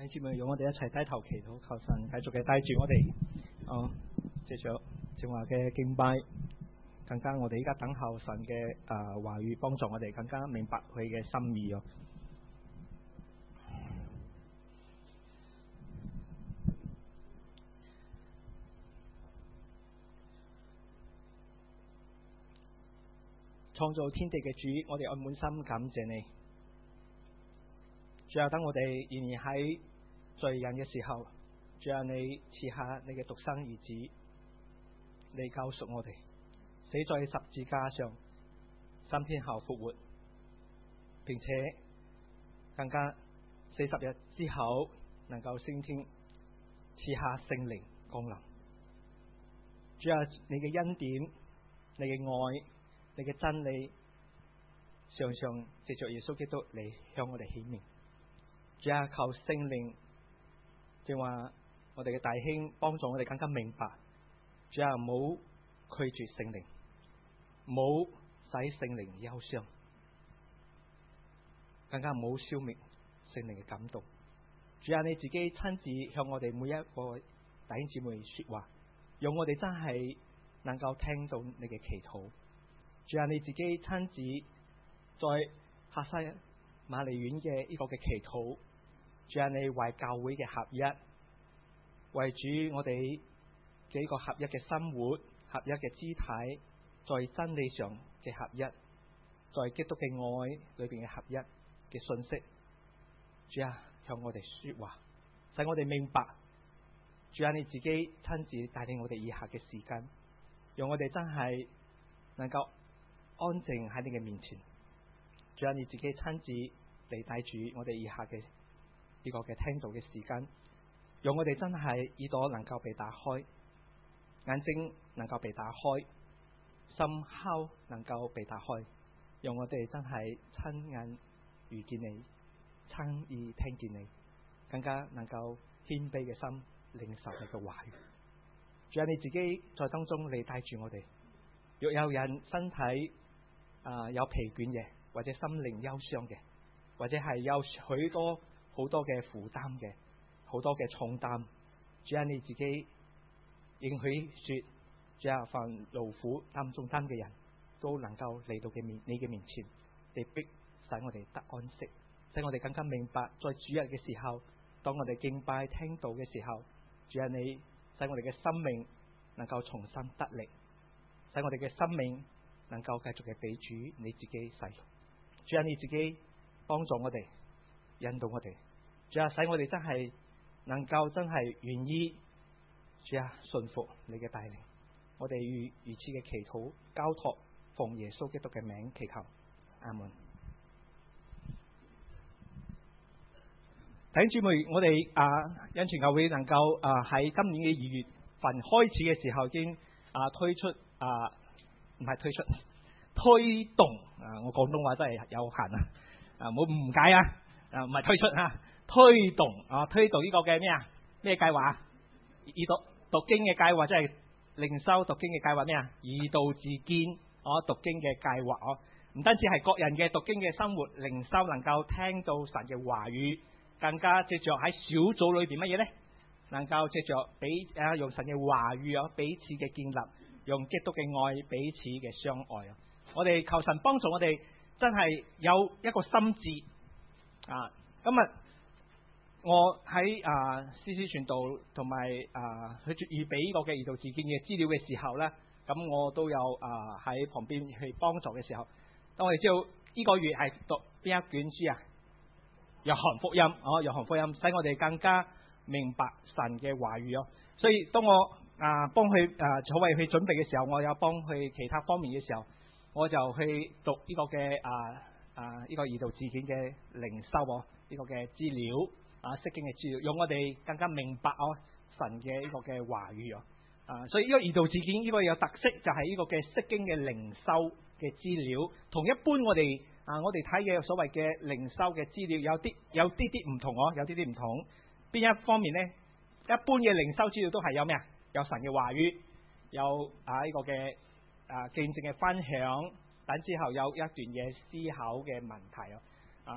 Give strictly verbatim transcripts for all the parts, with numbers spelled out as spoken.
弟兄姊妹，用我哋一齊低頭祈禱，求神繼續嘅帶住我哋，哦，藉着正話嘅敬拜，更加我哋依家等候神嘅誒話語，幫助我哋更加明白佢嘅心意哦。創造天地嘅主，我哋愛滿心感謝你。主啊，等我哋仍然喺罪人嘅時候，主啊，你賜下你嘅獨生兒子，你救贖我哋，死在十字架上，三天後復活，並且更加四十日之後能夠升天，賜下聖靈降臨。主啊，你嘅恩典，你嘅愛，你嘅真理，常常藉着耶穌基督嚟向我哋顯明。主啊，求聖靈，正話我哋嘅弟兄幫助我哋更加明白。主啊，唔好拒絕聖靈，唔好使聖靈憂傷，更加唔好消滅聖靈嘅感動。主啊，你自己親自向我哋每一個弟兄姊妹說話，讓我哋真係能夠聽到你嘅祈禱。主啊，你自己親自在客西馬尼園嘅呢個嘅祈禱。主啊，你為教會嘅合一，為主我哋嘅呢個合一嘅生活、合一嘅肢體，在真理上嘅合一，在基督嘅愛裏邊嘅合一嘅信息。主啊，向我哋說話，使我哋明白。主啊，你自己親自帶領我哋以下嘅時間，讓我哋真係能夠安靜喺你嘅面前。主啊，你自己親自嚟帶住我哋以下嘅呢個嘅聽道嘅時間，讓我哋真係耳朵能夠被打開，眼睛能夠被打開，心睺能夠被打開，讓我哋真係親眼遇見你，親耳聽見你，更加能夠謙卑嘅心領受你嘅話語。主啊，你自己在當中嚟帶住我哋。若有人身體啊、呃、有疲倦嘅，或者心靈憂傷嘅，或者係有許多好多嘅負擔嘅，好多嘅重擔，主啊，你自己應許說，主啊，凡勞苦擔重擔嘅人都能夠嚟到嘅面你嘅面前，嚟逼使我哋得安息，使我哋更加明白，在主日嘅時候，當我哋敬拜聽道嘅時候，主啊，你使我哋嘅生命能夠重新得力，使我哋嘅生命能夠繼續嘅俾主你自己使用。主啊，你自己幫助我哋，引導我哋，主啊，使我哋真係能夠真係願意，主啊，順服你嘅帶領。我哋如如此嘅祈禱交託，奉耶穌基督嘅名祈求，阿門。弟兄姊妹，我哋啊恩泉教會能夠啊喺今年嘅二月份開始嘅時候，已經啊推出啊唔係推出推動啊，我廣東話真係有限啊，啊唔好誤解啊。啊，唔係推出啊，推動啊，推動呢個嘅咩啊？咩計劃？耳讀讀經嘅計劃，即係靈修讀經嘅計劃咩啊？以道自堅，哦，讀經嘅計劃哦，唔單止係個人嘅讀經嘅生活靈修，能夠聽到神嘅話語，更加藉着喺小組裏邊乜嘢咧？能夠藉着彼啊用神嘅話語啊，彼此嘅建立，用基督嘅愛彼此嘅相愛啊！我哋求神幫助我哋，真係有一個心志。啊，今日我喺啊詩詩傳道同埋啊去預備呢個嘅《異道自見》嘅資料嘅時候咧，咁我都有啊喺旁邊去幫助嘅時候，當我哋知道呢個月係讀邊一卷書啊？約翰福音哦，約翰福音，使我哋更加明白神嘅話語哦。所以當我啊幫佢啊所謂去準備嘅時候，我有幫佢其他方面嘅時候，我就去讀呢個嘅啊。啊！呢、這個異道自見嘅靈修哦，呢、這個嘅資料啊，釋經嘅資料，用我哋更加明白哦神嘅呢個嘅話語哦。啊，所以呢個異道自見呢個有特色，就係呢個嘅釋經嘅靈修嘅資料，同一般我哋啊我哋睇嘅所謂嘅靈修嘅資料有啲有啲啲唔同哦，有啲啲唔同。邊一方面呢？一般嘅靈修資料都係有咩啊？有神嘅話語，有啊呢、這個嘅啊見證嘅分享。等之後有一段嘅思考嘅問題啊，啊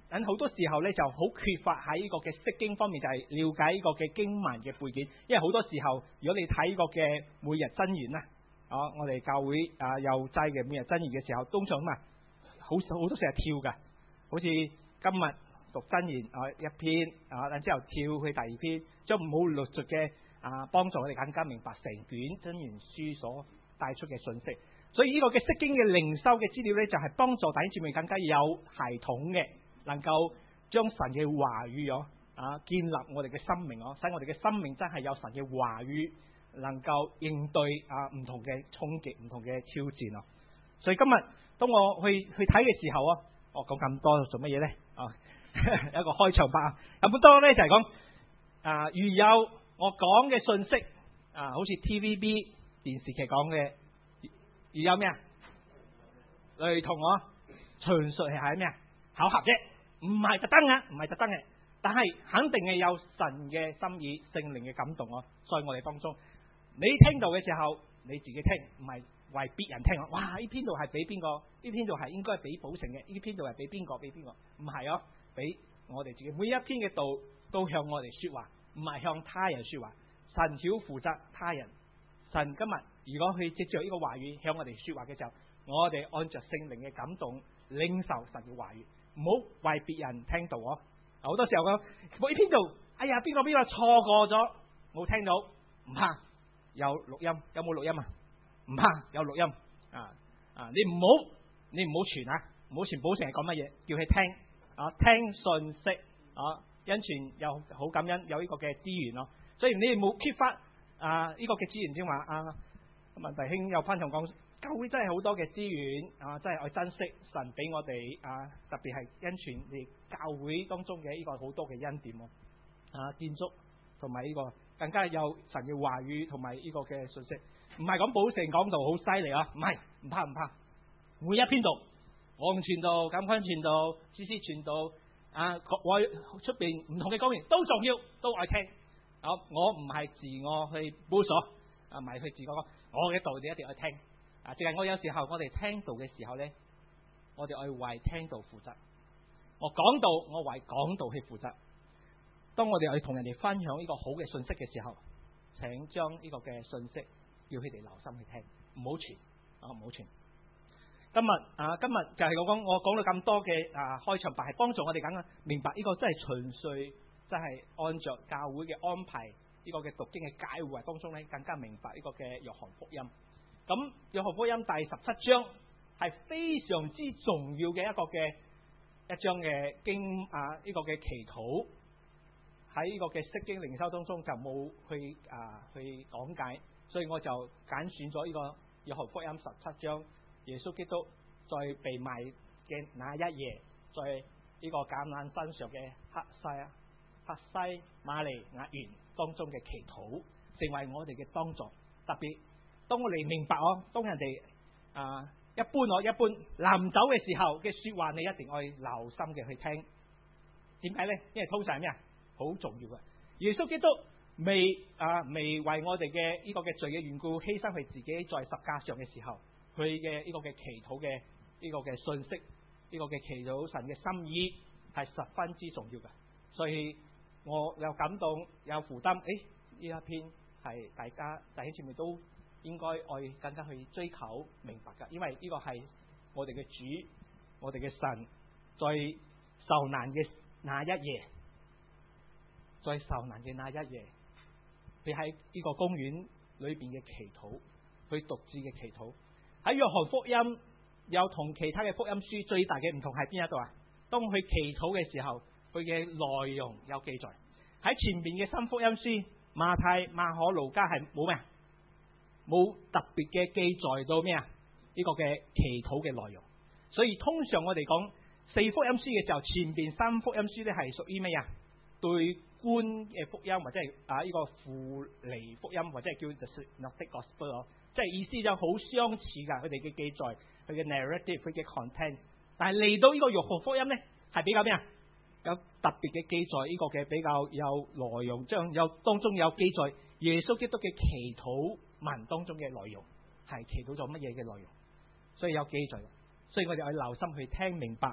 咁好多時候咧就好缺乏喺呢個嘅釋經方面，就係了解呢個嘅經文嘅背景。因為好多時候，如果你睇呢個嘅每日箴言啦，啊，我哋教會啊有齋嘅每日箴言嘅時候，通常啊好好多時係跳㗎，好似今日讀箴言啊一篇啊，然之後跳去第二篇，將冇陸續嘅啊幫助我哋更加明白成卷箴言書所帶出嘅信息。所以呢個嘅釋經嘅靈修嘅資料咧，就係幫助弟兄姊妹更加有系統嘅，能夠將神嘅話語咗啊建立我哋嘅生命哦，使我哋嘅生命真係有神嘅話語，能夠應對啊唔同嘅衝擊、唔同嘅挑戰哦。所以今日當我去去睇嘅時候啊，我講咁多做乜嘢咧？啊，一個開場白啊，咁多咧就係講啊，如有我講嘅信息啊，好似 T V B 電視劇講嘅。而有咩啊？類同我純粹係咩啊？巧合啫，唔係特登嘅，唔係特登嘅。但係肯定係有神嘅心意、聖靈嘅感動哦，在我哋當中。你聽到嘅時候，你自己聽，唔係為別人聽。哇！呢篇度係俾邊個？呢篇度係應該俾寶成嘅。呢篇度係俾邊個？俾邊個？唔係哦，俾我哋自己。每一篇嘅道都向我哋說話，唔係向他人說話。神曉負責他人。神今日如果去藉着呢個話語向我哋說話嘅時候，我哋按着聖靈嘅感動領受神嘅話語，唔好為別人聽到哦。好多時候講呢篇度，哎呀邊個邊個錯過咗，冇聽到，唔怕，有錄音，有冇錄音啊？唔怕，有錄音啊啊！你唔好你唔好傳啊，唔好傳寶成係講乜嘢，叫佢聽啊，聽信息啊，因傳又好感恩有呢個嘅資源咯。所以你哋冇缺乏。啊！呢、這個嘅資源先話啊，文弟兄有分享講，教會真係好多嘅資源啊，真係愛珍惜神俾我哋啊，特別係恩傳你教會當中嘅呢個好多嘅恩典啊，建築同埋呢個更加有神嘅話語同埋呢個嘅信息，唔係講寶成講道好犀利啊，唔係唔怕唔怕，每一篇道，我傳道、錦坤傳道、C C 傳道啊，我出邊唔同嘅講員都重要，都愛聽。我唔係自我去補鎖，啊，唔係去自我講，我嘅道你一定要去聽，啊，淨係我有時候我哋聽道嘅時候咧，我哋愛為聽道負責。我講道，我為講道去負責。當我哋去同人哋分享呢個好嘅信息嘅時候，請將呢個嘅信息叫佢哋留心去聽，唔好傳，啊，唔好傳。今日啊，今日就係我講，我講到咁多嘅啊開場白，係幫助我哋梗啊明白呢個真係純粹。真係按着教會嘅安排，呢、這個嘅讀經嘅解會當中咧，更加明白呢個嘅約翰福音。咁約翰福音第十七章係非常之重要嘅一個嘅一章嘅經啊，呢、這個嘅祈禱喺呢個嘅釋經靈修當中就冇去啊去講解，所以我就揀選咗呢個約翰福音十七章，耶穌基督在被賣嘅那一夜，在呢個橄欖山上嘅黑西啊。帕西馬利亞園當中嘅祈禱，成為我哋嘅幫助。特別當我哋明白哦，當人哋啊一般我一般臨走嘅時候嘅說話，你一定要留心嘅去聽。點解咧？因為通常係咩啊？好重要嘅。耶穌基督未啊未為我哋嘅呢個嘅罪嘅緣故犧牲佢自己在十架上嘅時候，佢嘅呢個嘅祈禱嘅呢個嘅信息，呢個嘅祈禱神嘅心意係十分之重要嘅。所以我有感動，有負擔。誒，呢一篇係大家弟兄姊妹都應該愛更加去追求明白㗎，因為呢個係我哋嘅主，我哋嘅神，在受難嘅那一夜，在受難嘅那一夜，佢喺呢個公園裏邊嘅祈禱，佢獨自嘅祈禱。喺約翰福音有同其他嘅福音書最大嘅唔同係邊一度啊？當佢祈禱嘅時候，佢嘅內容有記載。喺前面嘅新福音書馬太、馬可、路加係冇咩，冇特別嘅記載到咩啊？呢個嘅祈禱嘅內容。所以通常我哋講四福音書嘅時候，前邊三福音書咧係屬於咩啊？對觀嘅福音，或者係啊呢個附離福音，或者係叫 the synoptic gospel， 即係意思就好相似噶，佢哋嘅記載，佢嘅 narrative， 佢嘅 content。但係嚟到呢個約翰福音咧，係比較咩啊？有特別嘅記載，呢個嘅比較有內容，將有當中有記載耶穌基督嘅祈禱文當中嘅內容，係祈禱咗乜嘢嘅內容，所以有記載。所以我哋要留心去聽明白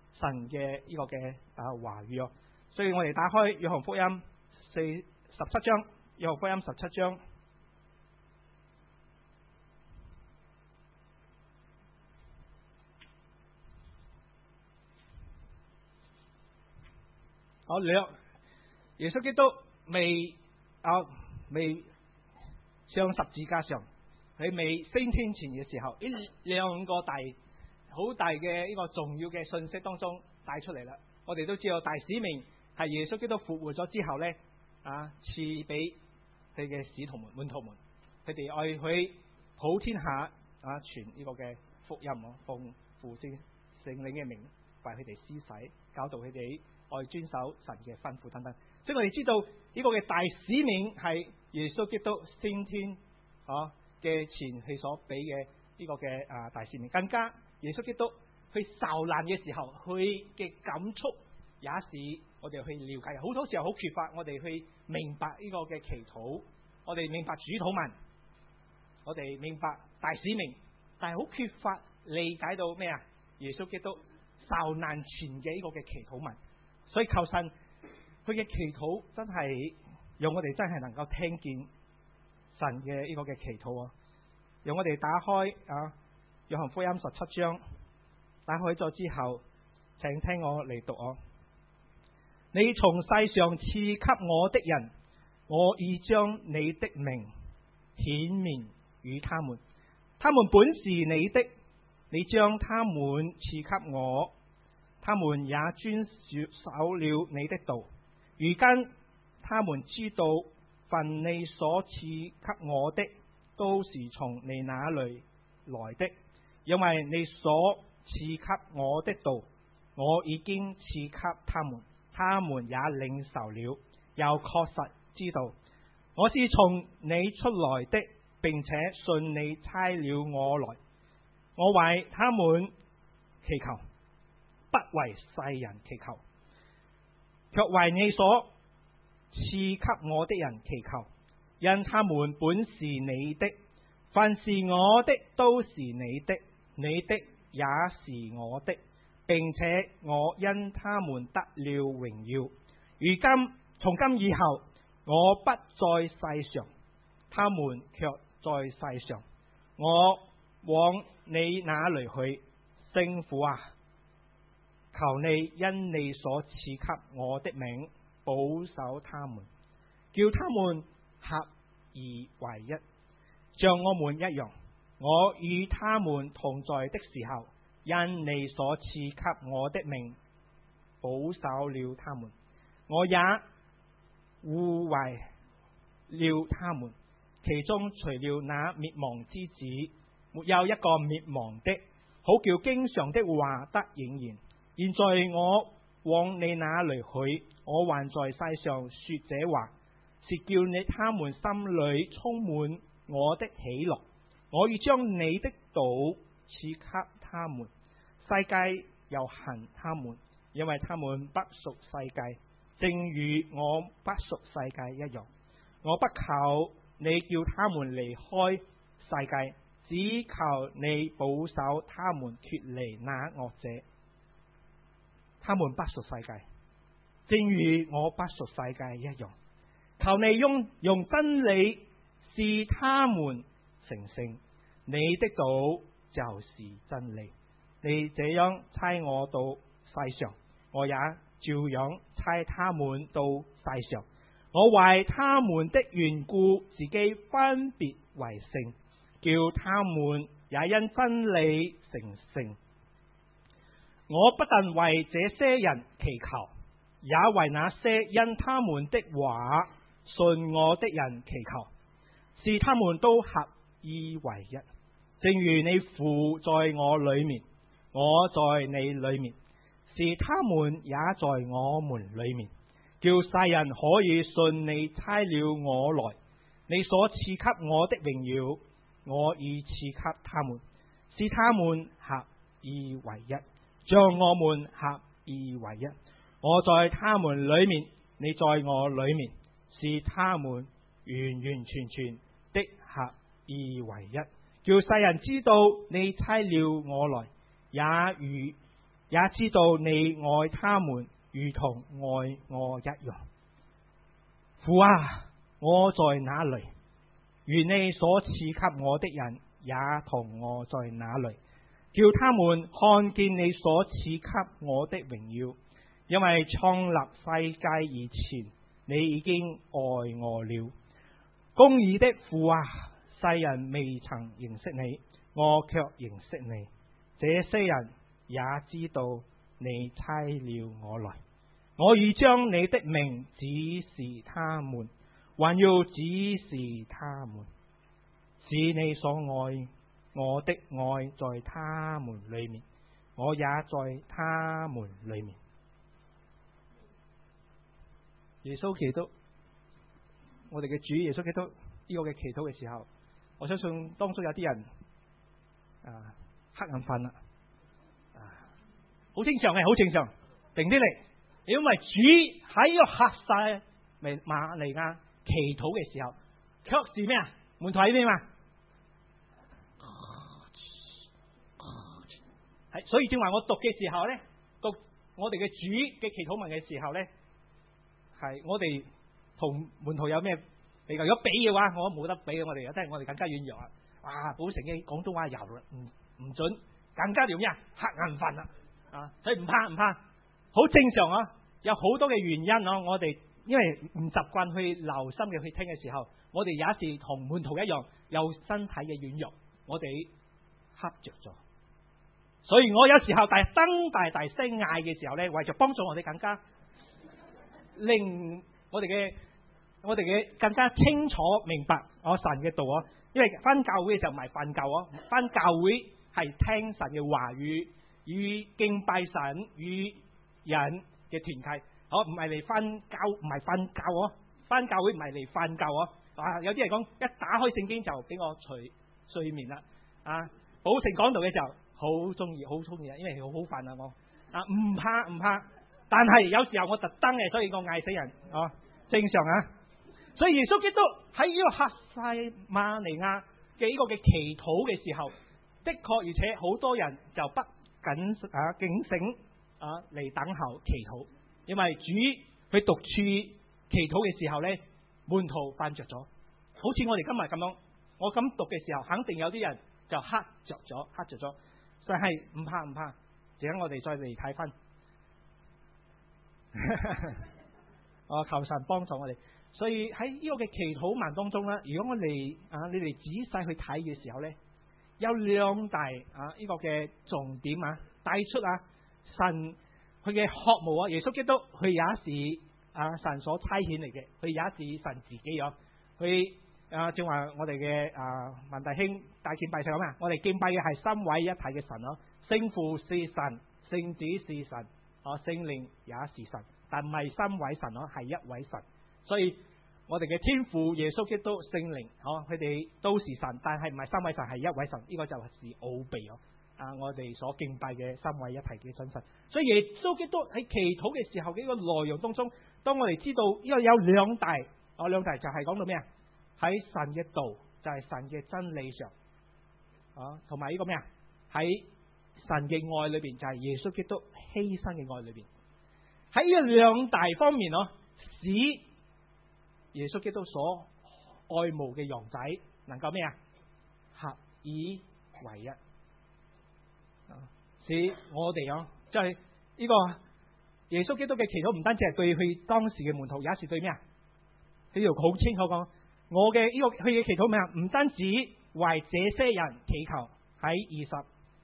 神嘅呢個嘅啊話語哦。所以我哋打開約翰福音四十七章，約翰福音十七章。我兩耶穌基督未啊未上十字架上，喺未升天前嘅時候，呢兩個大好大嘅呢個重要嘅信息當中帶出嚟啦。我哋都知道大使命係耶穌基督復活咗之後咧，啊賜俾佢嘅使徒們、門徒們，佢哋愛去普天下啊傳呢個嘅福音，奉父聖聖靈嘅名為佢哋施洗，教導佢哋愛遵守神嘅吩咐等等。即係我哋知道呢個嘅大使命係耶穌基督升天啊嘅前佢所俾嘅呢個嘅啊大使命，更加耶穌基督去受難嘅時候，佢嘅感觸也是我哋去了解。好多時候好缺乏我哋去明白呢個嘅祈禱，我哋明白主禱文，我哋明白大使命，但係好缺乏理解到咩啊？耶穌基督受難前嘅呢個嘅祈禱文。所以求神佢嘅祈禱真係讓我哋真係能夠聽見神嘅呢個嘅祈禱啊！讓我哋打開啊約翰福音十七章，打開咗之後，請聽我嚟讀哦。你從世上賜給我的人，我已將你的名顯明與他們，他們本是你的，你將他們賜給我，他們也遵守了你的道。如今他們知道凡你所賜給我的，都是從你那裏來的，因為你所賜給我的道，我已經賜給他們，他們也領受了，又確實知道我是從你出來的，並且信你差了我來。我為他們祈求，不為世人祈求，卻為你所賜給我的人祈求，因他們本是你的，凡是我的都是你的，你的也是我的，並且我因他們得了榮耀。如今從今以後，我不在世上，他們卻在世上。我往你那裏去，聖父啊，求你因你所賜給我的名保守他們，叫他們合而為一，像我們一樣。我與他們同在的時候，因你所賜給我的名保守了他們，我也護衛了他們。其中除了那滅亡之子，沒有一個滅亡的，好叫經上的話得應驗。現在我往你那裏去，我還在世上說這話，是叫你他們心裏充滿我的喜樂。我已將你的道賜給他們，世界又恨他們，因為他們不屬世界，正如我不屬世界一樣。我不求你叫他們離開世界，只求你保守他們脫離那惡者。他們不屬世界，正如我不屬世界一樣。求你用用真理使他們成聖，你的道就是真理。你這樣差我到世上，我也照樣差他們到世上。我為他們的緣故，自己分別為聖，叫他們也因真理成聖。我不但為這些人祈求，也為那些因他們的話信我的人祈求，使他們都合而為一，正如你父在我裏面，我在你裏面，使他們也在我們裏面，叫世人可以信你差了我來。你所賜給我的榮耀，我已賜給他們，使他們合而為一，像我們合而為一。我在他們裏面，你在我裏面，使他們完完全全的合而為一，叫世人知道你差了我來，也如也知道你愛他們如同愛我一樣。父啊，我在哪裏？願你所賜給我的人也同我在哪裏，叫他們看見你所賜給我的榮耀。因為創立世界以前，你已經愛我了。公義的父啊，世人未曾認識你，我卻認識你。這些人也知道你差了我來，我已將你的名指示他們，還要指示他們，是你所愛我的愛在他們裏面，我也在他們裏面。耶穌基督，我哋嘅主耶穌基督呢個嘅祈禱嘅時候，我相信當中有啲人啊瞌眼瞓啦，啊好正常嘅，好正常，定啲嚟，因為主喺呢個客西馬尼亞祈禱嘅時候，卻是咩啊？門徒喺邊嘛？係，所以正話我讀嘅時候咧，讀我哋嘅主嘅祈禱文嘅時候咧。係我哋同門徒有咩比較？如果比嘅話，我冇得比嘅。我哋真係我哋更加軟弱啊！哇，寶成嘅廣東話又唔唔準，更加點呀？瞌眼瞓啦啊！所以唔怕唔怕，好正常啊！有好多嘅原因啊！我哋因為唔習慣去留心嘅去聽嘅時候，我哋也是同門徒一樣有身體嘅軟弱，我哋瞌着咗。所以我有時候大登大大聲嗌嘅時候咧，為咗幫助我哋更加。令我哋嘅我哋嘅更加清楚明白我神嘅道啊！因為翻教會嘅時候唔係瞓覺啊，翻教會係聽神嘅話語與敬拜神與人嘅團契，好唔係嚟翻教唔係瞓覺啊！翻教會唔係嚟瞓覺啊！啊有啲人講一打開聖經就俾我睡睡眠啦啊！寶成講道嘅時候好中意好中意啊，因為好好瞓啊我啊唔怕唔怕。但係有時候我特登嘅，所以我嗌死人哦，正常啊。所以耶穌基督喺呢個客西馬尼亞嘅呢個嘅祈禱嘅時候，的確而且好多人就不謹啊警醒啊嚟等候祈禱，因為主去獨處祈禱嘅時候咧，門徒瞓着咗，好似我哋今日咁樣。我咁讀嘅時候，肯定有啲人就瞌着咗，瞌着咗。但係唔怕唔怕，陣間我哋再嚟睇翻。我求神幫助我哋，所以喺呢個嘅祈禱文當中咧，如果我哋啊你哋仔細去睇嘅時候咧，有兩大啊呢個嘅重點啊帶出啊神佢嘅渴慕啊，耶穌基督佢也是啊神所差遣嚟嘅，佢也是神自己啊，佢啊正話我哋嘅啊文弟兄大敬拜神咁啊，我哋敬拜嘅係三位一體嘅神咯，聖父是神，聖子是神。哦，聖靈也是神，但唔係三位神咯，係一位神。所以我哋嘅天父耶穌基督聖靈，哦，佢哋都是神，但係唔係三位神，係一位神。呢、這個就係奧秘咯。啊，我哋所敬拜嘅三位一體嘅真神。所以耶穌基督喺祈禱嘅時候嘅呢個內容當中，當我哋知道呢個有兩大，哦兩大就係講到咩啊？喺神嘅道就係、是、神嘅真理上，啊，同埋呢個咩啊？喺神嘅愛裏邊就係耶穌基督犧牲嘅愛裏邊，喺呢兩大方面咯，使耶穌基督所愛慕嘅羊仔能夠咩啊？合而為一，使我哋啊，即係呢個耶穌基督嘅祈禱唔單止係對佢當時嘅門徒，也是對咩啊？佢要好清楚講，我嘅呢、這個佢嘅祈禱咩啊？唔單止為這些人祈求，喺二十。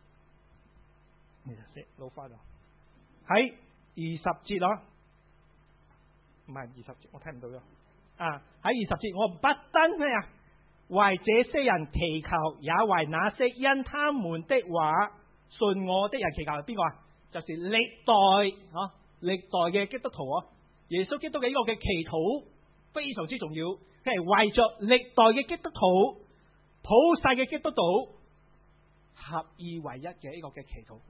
老花咗喺二十節咯，唔係二十節，我聽唔到咗。啊，喺二十節，我不單咩啊，為這些人祈求，也為那些因他們的話信我的人祈求。係邊個啊？就是歷代啊，歷代嘅基督徒啊。耶穌基督嘅呢個嘅祈禱非常之重要，佢係為着歷代嘅基督徒、普世嘅基督徒合二為一嘅呢個嘅祈禱。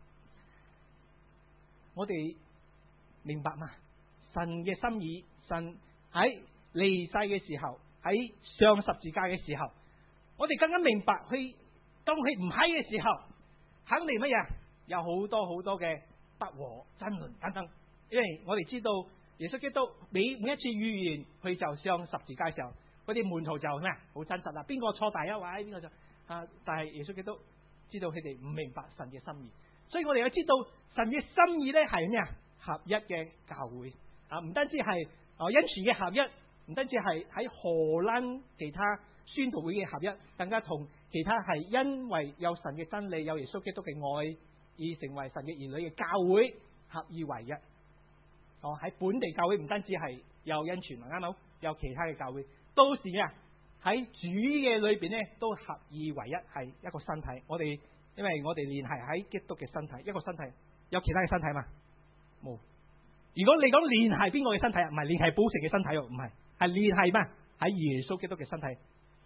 我哋明白嘛？神嘅心意，神喺離世嘅時候，喺上十字架嘅時候，我哋更加明白佢當佢唔喺嘅時候，肯定乜嘢？有好多好多嘅不和、爭論等等。因為我哋知道耶穌基督每每一次預言佢就上十字架嘅時候，嗰啲門徒就咩啊，好真實啦，邊個錯第一位邊個就啊，但係耶穌基督知道佢哋唔明白神嘅心意，所以我哋要知道神嘅心意咧係咩啊？合一嘅教會啊，唔單止係啊恩泉嘅合一，唔單止係喺荷蘭其他宣道會嘅合一，更加同其他係因為有神嘅真理，有耶穌基督嘅愛而成為神嘅兒女嘅教會合二為一。哦，喺本地教會唔單止係有恩泉啊，啱冇？有其他嘅教會都是咩啊？喺主嘅裏邊咧都合二為一，係一個身體。我哋因為我哋聯繫喺基督嘅身體，一個身體有其他嘅身體嘛？冇。如果你講聯繫邊個嘅身體啊？唔係聯繫寶成嘅身體哦，唔係，係聯繫咩？喺耶穌基督嘅身體。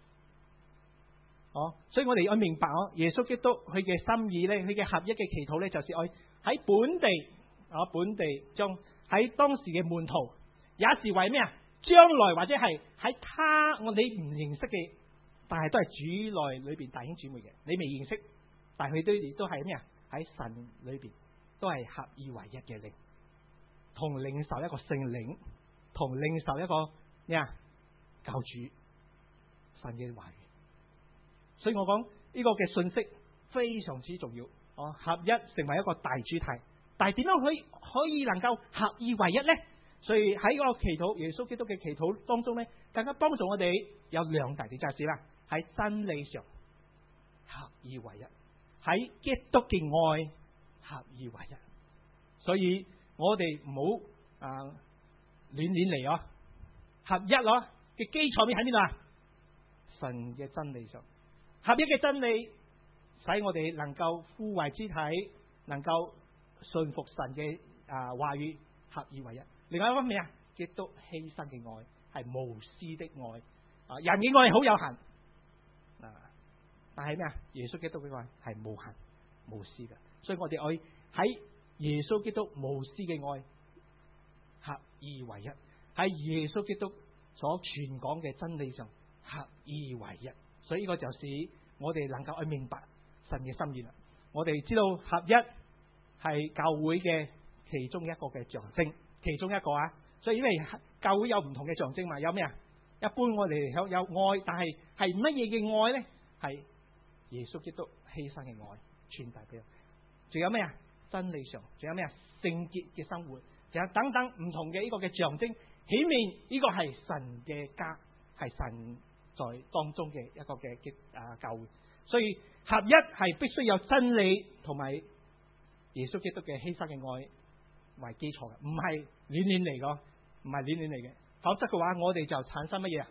哦，所以我哋要明白哦，耶穌基督佢嘅心意咧，佢嘅合一嘅祈禱咧，就是愛喺本地啊，本地中喺當時嘅門徒，也是為咩啊？將來或者係喺他我哋唔認識嘅，但係都係主內裏邊弟兄姊妹嘅，你未認識，但係佢都都係咩啊？喺神裏邊都係合二為一嘅靈，同領受一個聖靈，同領受一個咩啊？教主神嘅話語。所以我講呢個嘅信息非常之重要，哦，合一成為一個大主題。但係點樣可以可以能夠合二為一咧？所以喺個祈禱，耶穌基督嘅祈禱當中咧，更加幫助我哋有兩大嘅價值啦。喺真理上合二為一，喺基督嘅愛合二為一。所以我哋唔好啊亂亂嚟哦，合一咯嘅基礎面喺邊度啊？神嘅真理上。合一嘅真理，使我哋能夠互為肢體，能夠信服神嘅啊話語，合二為一。另外一方面啊，基督犧牲嘅愛係無私的愛啊，人嘅愛好有限啊，但係咩啊？耶穌基督嘅愛係無限無私嘅，所以我哋愛喺耶穌基督無私嘅愛合二為一，喺耶穌基督所傳講嘅真理上合二為一。所以呢個就是我哋能夠去明白神嘅心意啦。我哋知道合一係教會嘅其中一個嘅象徵，其中一個啊。所以因為教會有唔同嘅象徵嘛，有咩啊？一般我哋有有愛，但係係乜嘢嘅愛咧？係耶穌基督犧牲嘅愛傳遞俾我。仲有咩啊？真理上，仲有咩啊？聖潔嘅生活，仲有等等唔同嘅呢個嘅象徵，顯面呢個係神嘅家，係神在當中嘅一個嘅嘅啊教會，所以合一係必須有真理同埋耶穌基督嘅犧牲嘅愛為基礎嘅，唔係亂亂嚟嘅，唔係亂亂嚟嘅。否則嘅話，我哋就產生乜嘢啊？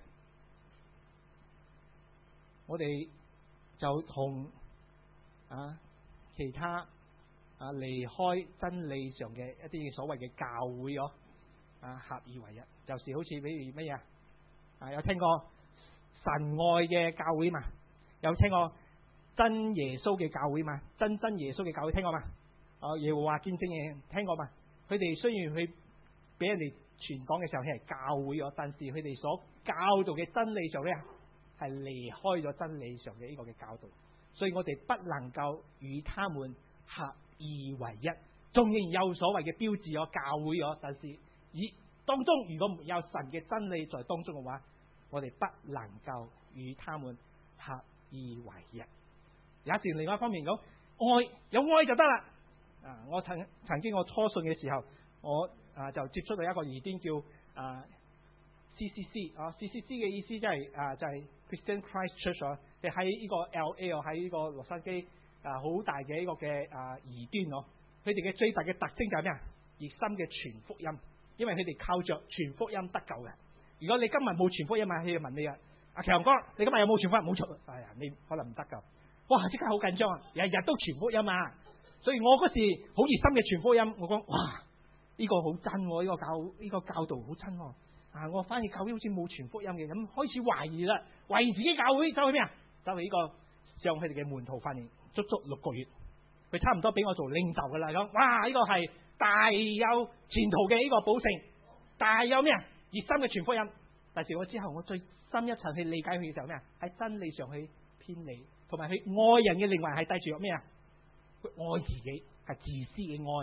我哋就同啊其他啊離開真理上嘅一啲所謂嘅教會哦啊合二為一，就是好似比如乜嘢啊？啊有聽過神愛嘅教會嘛？有聽過真耶穌嘅教會嘛？真真耶穌嘅教會聽過嘛？啊耶和華見證嘅聽過嘛？佢哋雖然佢俾人哋傳講嘅時候係教會咗，但是佢哋所教導嘅真理上咧係離開咗真理上嘅呢個嘅教導，所以我哋不能夠與他們合二為一。縱然有所謂嘅標誌咗教會咗，但是以當中如果沒有神嘅真理在當中嘅話，我哋不能夠與他們合二為一。也是另外一方面講，愛有愛就得啦。啊，我曾曾經我初信嘅時候，我啊就接觸到一個異端叫啊 C C C 啊 C C C 嘅意思即係啊就係 Christian Christ Church 啊，你喺呢個 L A 啊喺呢個洛杉磯啊好大嘅一個嘅啊異端咯。佢哋嘅最大嘅特徵就係咩啊？熱心嘅傳福音，因為佢哋靠着傳福音得救嘅。如果你今日冇傳福音嘛，佢就問你啊，阿強哥，你今日有冇傳福音？冇錯，哎呀，你可能唔得噶。哇，即刻好緊張啊，日日都傳福音啊。所以我嗰時好熱心嘅傳福音，我講哇，呢個好真，呢個教呢個教導好真啊。我反而教會好似冇傳福音嘅，咁開始懷疑啦，懷疑自己教會走去咩啊？走去呢個上佢哋嘅門徒訓練，足足六個月，佢差唔多俾我做領袖噶啦。咁哇，呢個係大有前途嘅呢個保證，大有咩啊？熱心嘅傳福音，但是我之後我最深一層去理解佢嘅時候咩啊？喺真理上去偏離，同埋佢愛人嘅靈魂係帶住咩啊？佢愛自己係自私嘅愛，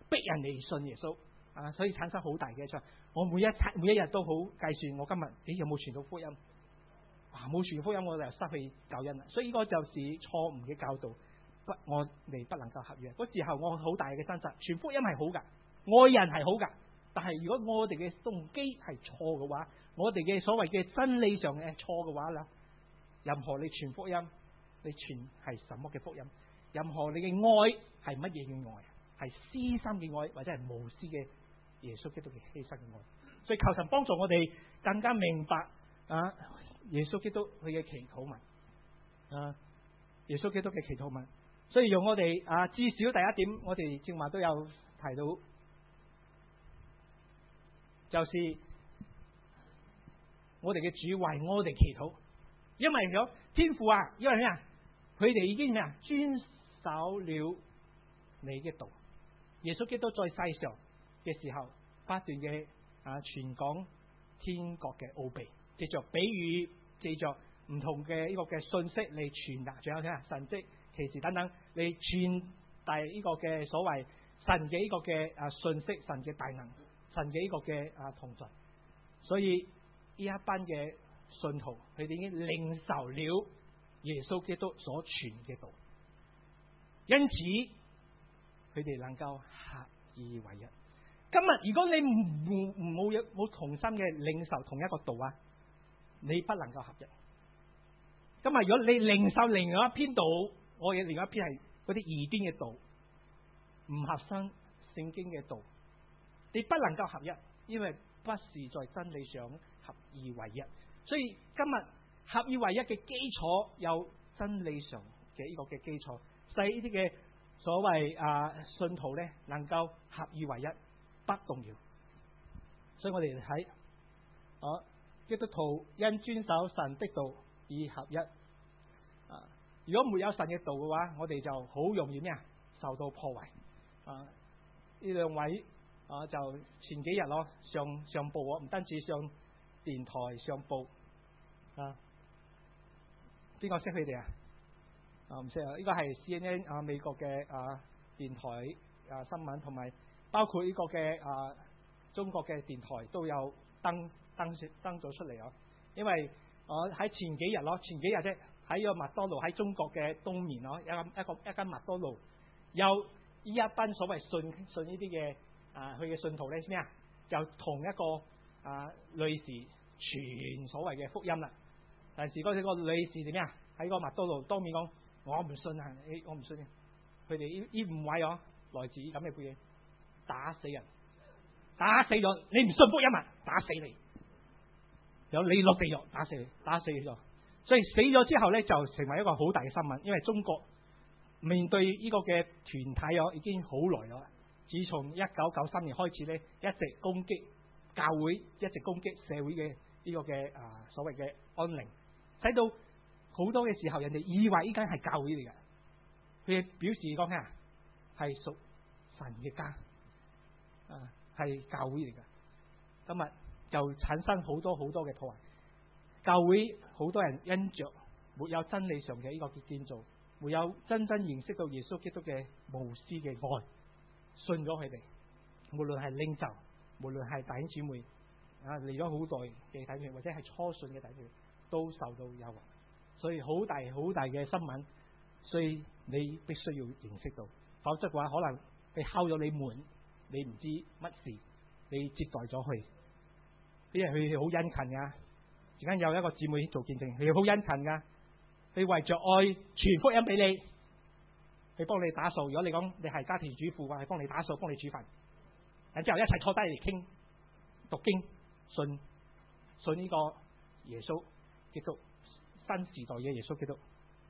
逼人哋信耶穌啊，所以產生好大嘅錯。我每一每一日都好計算，我今日誒有冇傳到福音？哇，冇傳福音我就失去救恩啦。所以呢個就是錯誤嘅教導，不我哋不能夠合約。嗰時候我好大嘅掙扎，傳福音係好噶，愛人係好噶，但係如果我哋嘅動機係錯嘅話，我哋嘅所謂嘅真理上嘅錯嘅話啦，任何你傳福音，你傳係什麼嘅福音？任何你嘅愛係乜嘢嘅愛？係私心嘅愛，或者係無私嘅耶穌基督嘅犧牲嘅愛。所以求神幫助我哋更加明白啊，耶穌基督佢嘅祈禱文啊，耶穌基督嘅祈禱文。所以用我哋啊，至少第一點，我哋正話都有提到，就是我哋嘅主為我哋祈禱，因為咗天父啊，因為咩啊？佢哋已經咩啊？遵守了你嘅道。耶穌基督在世上嘅時候，不斷嘅啊傳講天國嘅奧秘，藉着比喻，藉着唔同嘅呢個嘅信息嚟傳達，仲有聽啊神蹟、奇事等等嚟傳遞呢個嘅所謂神嘅呢個嘅啊信息，神嘅大能，神嘅呢個嘅啊同在。所以呢一班嘅信徒，佢哋已經領受了耶穌基督所傳嘅道，因此佢哋能夠合二為一。今日如果你唔唔冇有冇同心嘅領受同一個道啊，你不能夠合一。今日如果你領受另外一篇道，我嘅另外一篇係嗰啲異端嘅道，唔合身聖經嘅道，你不能夠合一，因為不是在真理上合二為一。所以今日合二為一嘅基礎有真理上嘅呢個嘅基礎，使呢啲嘅所謂啊信徒咧能夠合二為一，不動搖。所以我哋睇，啊基督徒因遵守神的道而合一。啊，如果沒有神嘅道嘅話，我哋就好容易咩啊受到破壞。啊，呢兩位啊就前幾日咯上上報啊，唔單止上電台上報啊，邊個識佢哋啊？啊唔識啊？呢個係 C N N 啊，美國嘅啊電台啊新聞，同埋包括呢個嘅啊中國嘅電台都有登登登咗出嚟啊。因為我喺前幾日咯，前幾日啫喺個麥當勞喺中國嘅東面咯，一個一個一間麥當勞有呢一班所謂信信呢啲嘅啊佢嘅信徒咧咩啊？就同一個啊女士傳所謂嘅福音啦。但是嗰時個女士點啊？喺個麥當勞當面講：我唔信啊！我唔信嘅。佢哋呢呢五位哦，來自咁嘅背景，打死人，打死咗你唔信福音啊！打死你，有你落地獄，打死你，打死咗。所以死咗之後咧，就成為一個好大嘅新聞。因為中國面對呢個嘅團體哦，已經好耐咗。自從一九九三年開始咧，一直攻擊教會，一直攻擊社會嘅呢個嘅啊所謂嘅安寧。使到好多嘅時候，人哋以為呢間係教會嚟嘅，佢表示講咩啊？係屬神嘅家，啊係教會嚟嘅。今日就產生好多好多嘅破壞。教會好多人因着沒有真理上嘅呢個建造，沒有真真認識到耶穌基督嘅無私嘅愛，信咗佢哋。無論係領袖，無論係弟兄姊妹啊，嚟咗好耐嘅弟兄，或者係初信嘅弟兄，都受到誘惑，所以好大好大嘅新聞，所以你必須要認識到，否則嘅話可能被敲咗你門，你唔知乜事，你接待咗佢，因為佢好殷勤噶。而家有一個姊妹做見證，佢好殷勤噶，佢為着愛傳福音俾你，佢幫你打掃。如果你講你係家庭主婦，話係幫你打掃，幫你煮飯，然之後一齊坐低嚟傾讀經，信信呢個耶穌基督，新時代嘅耶穌基督，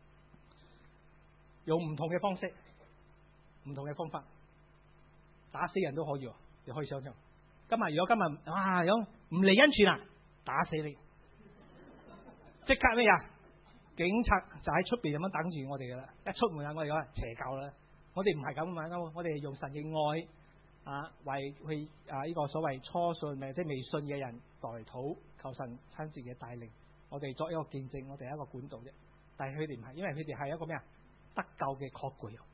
用唔同嘅方式、唔同嘅方法打死人都可以，你可以想象。今日如果今日啊有唔嚟恩泉啊，打死你，即刻咩啊？警察就喺出邊咁樣等住我哋噶啦，一出門啊，我哋講邪教啦。我哋唔係咁啊，我哋用神嘅愛啊，為去啊呢個所謂初信或者未信嘅人代禱，求神親自嘅帶領。我哋作一個見證，我哋係一個管道啫。但係佢哋唔係，因為佢哋係一個咩啊？得救嘅確據，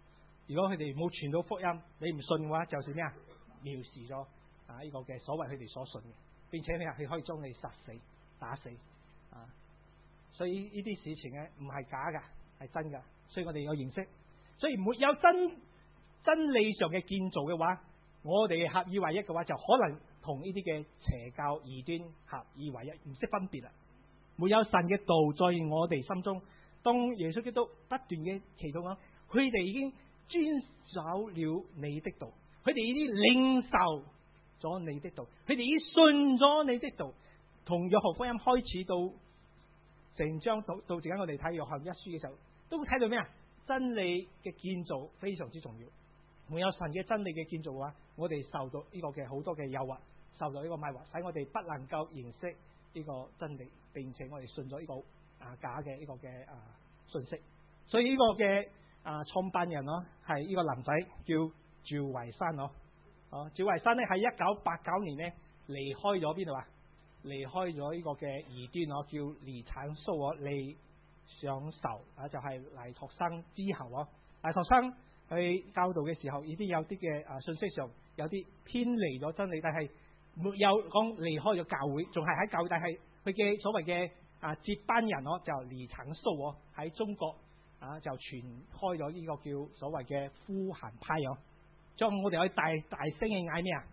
如果佢哋冇傳到福音，你唔信嘅話，就是咩啊？藐視咗啊呢個嘅所謂佢哋所信嘅，並且咩啊？佢可以將你殺死、打死啊！所以呢啲事情咧唔係假噶，係真噶。所以我哋要認識。所以沒有真真理上嘅建造嘅話，我哋合二為一嘅話，就可能同呢啲嘅邪教異端合二為一，唔識分別啦。沒有神嘅道在我哋心中，當耶穌基督不斷嘅祈禱講，佢哋已經遵守了你的道，佢哋已經領受咗你的道，佢哋已經信咗你的道。從約翰福音開始到成章到到而家我哋睇約翰一書嘅時候，都會睇到咩啊？真理嘅建造非常之重要。沒有神嘅真理嘅建造嘅話，我哋受到呢個嘅好多嘅誘惑，受到呢個迷惑，使我哋不能夠認識呢個真理，並且我哋信咗呢個啊假嘅呢個嘅啊信息。所以呢個嘅啊創辦人咯係呢個男仔叫趙維山咯，哦趙維山咧喺一九八九年咧離開咗邊度啊？離開咗呢個嘅異端咯，叫李長壽哦，李上壽啊，就係、是、黎托生之後哦。黎托生去教導嘅時候，已經有啲嘅啊信息上有啲偏離咗真理，但係沒有講離開咗教會，仲係喺教會，但係佢嘅所謂嘅啊接班人咯，就李長壽哦，喺中國啊就傳開咗呢個叫所謂嘅呼韓派哦。將我哋可以大大聲嘅嗌咩啊？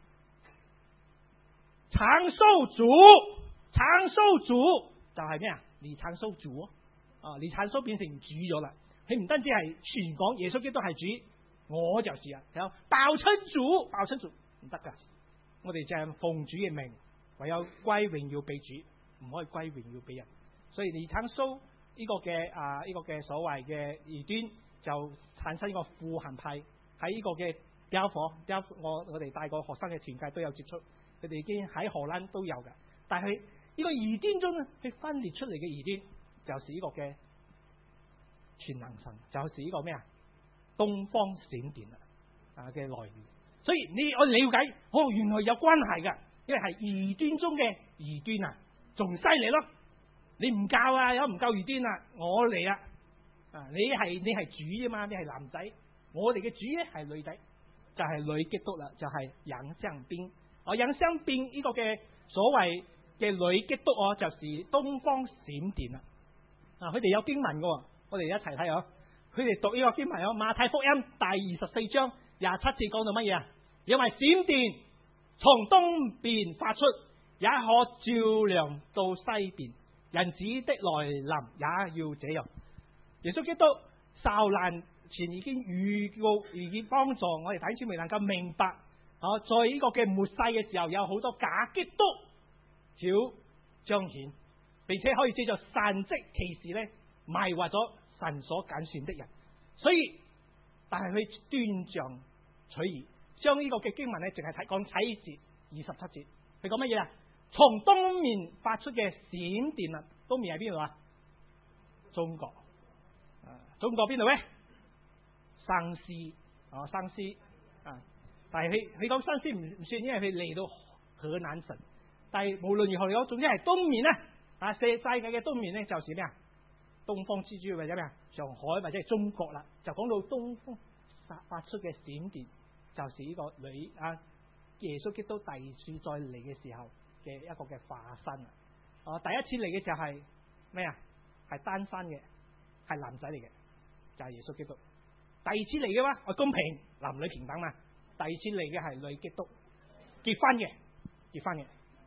長壽主，長壽主就係咩啊？李長壽主哦，啊李長壽變成主咗啦。佢唔單止係傳講耶穌基督係主，我就是啊，有爆親主，爆親主唔得噶。我哋就係奉主嘅名，唯有歸榮耀俾主，唔可以歸榮耀俾人。所以李長壽呢個嘅啊呢個嘅所謂嘅異端就產生呢個呼韓派。喺呢個嘅教火教我我哋帶個學生嘅團契都有接觸，佢哋已經喺荷蘭都有嘅。但係呢個異端中咧，佢分裂出嚟嘅異端就是呢個嘅全能神，就是呢個咩啊？東方閃電啊啊嘅來源。所以你我了解，哦原來有關係噶，因為係異端中嘅異端啊，仲犀利咯！你唔教啊，有唔夠異端啊，我嚟啦啊！你係你係主啊嘛，你係男仔，我哋嘅主咧係女仔，就係、是、女基督啦，就係楊香冰。我楊香冰呢個嘅所謂嘅女基督哦，就是東方閃電啦。啊，佢哋有經文嘅，我哋一齊睇下。佢哋讀呢個經文，有馬太福音第二十四章廿七節講到乜嘢啊？因為閃電從東邊發出，也可照亮到西邊，人子的來臨也要這樣。耶穌基督受難前已經預告，已經幫助我哋弟兄姊妹能夠明白，啊，在呢個嘅末世嘅時候，有好多假基督要彰顯，並且可以借助神蹟奇事咧迷惑咗神所揀選的人。所以，但係佢斷章取義，將呢個嘅經文咧，淨係睇講啟節二十七節，佢講乜嘢啊？從東面發出嘅閃電啊，東面係邊度啊？中國，啊，中國邊度咧？生絲啊，生絲啊，但係佢佢講生絲唔唔算，因為佢嚟到河南省。但係無論如何嚟講，總之係東面咧，啊，世世界嘅東面咧，就是咩啊？東方之珠或者咩啊？上海或者係中國啦，就講到東方發發出嘅閃電，就是呢個女啊耶穌基督第二次再嚟嘅時候嘅一個嘅化身啊！啊，第一次嚟嘅時候係咩啊？係單身嘅，係男仔嚟嘅，就係、是、耶穌基督。第二次嚟嘅話，我公平，男女平等嘛。第二次嚟嘅係女基督，結婚嘅，結婚嘅，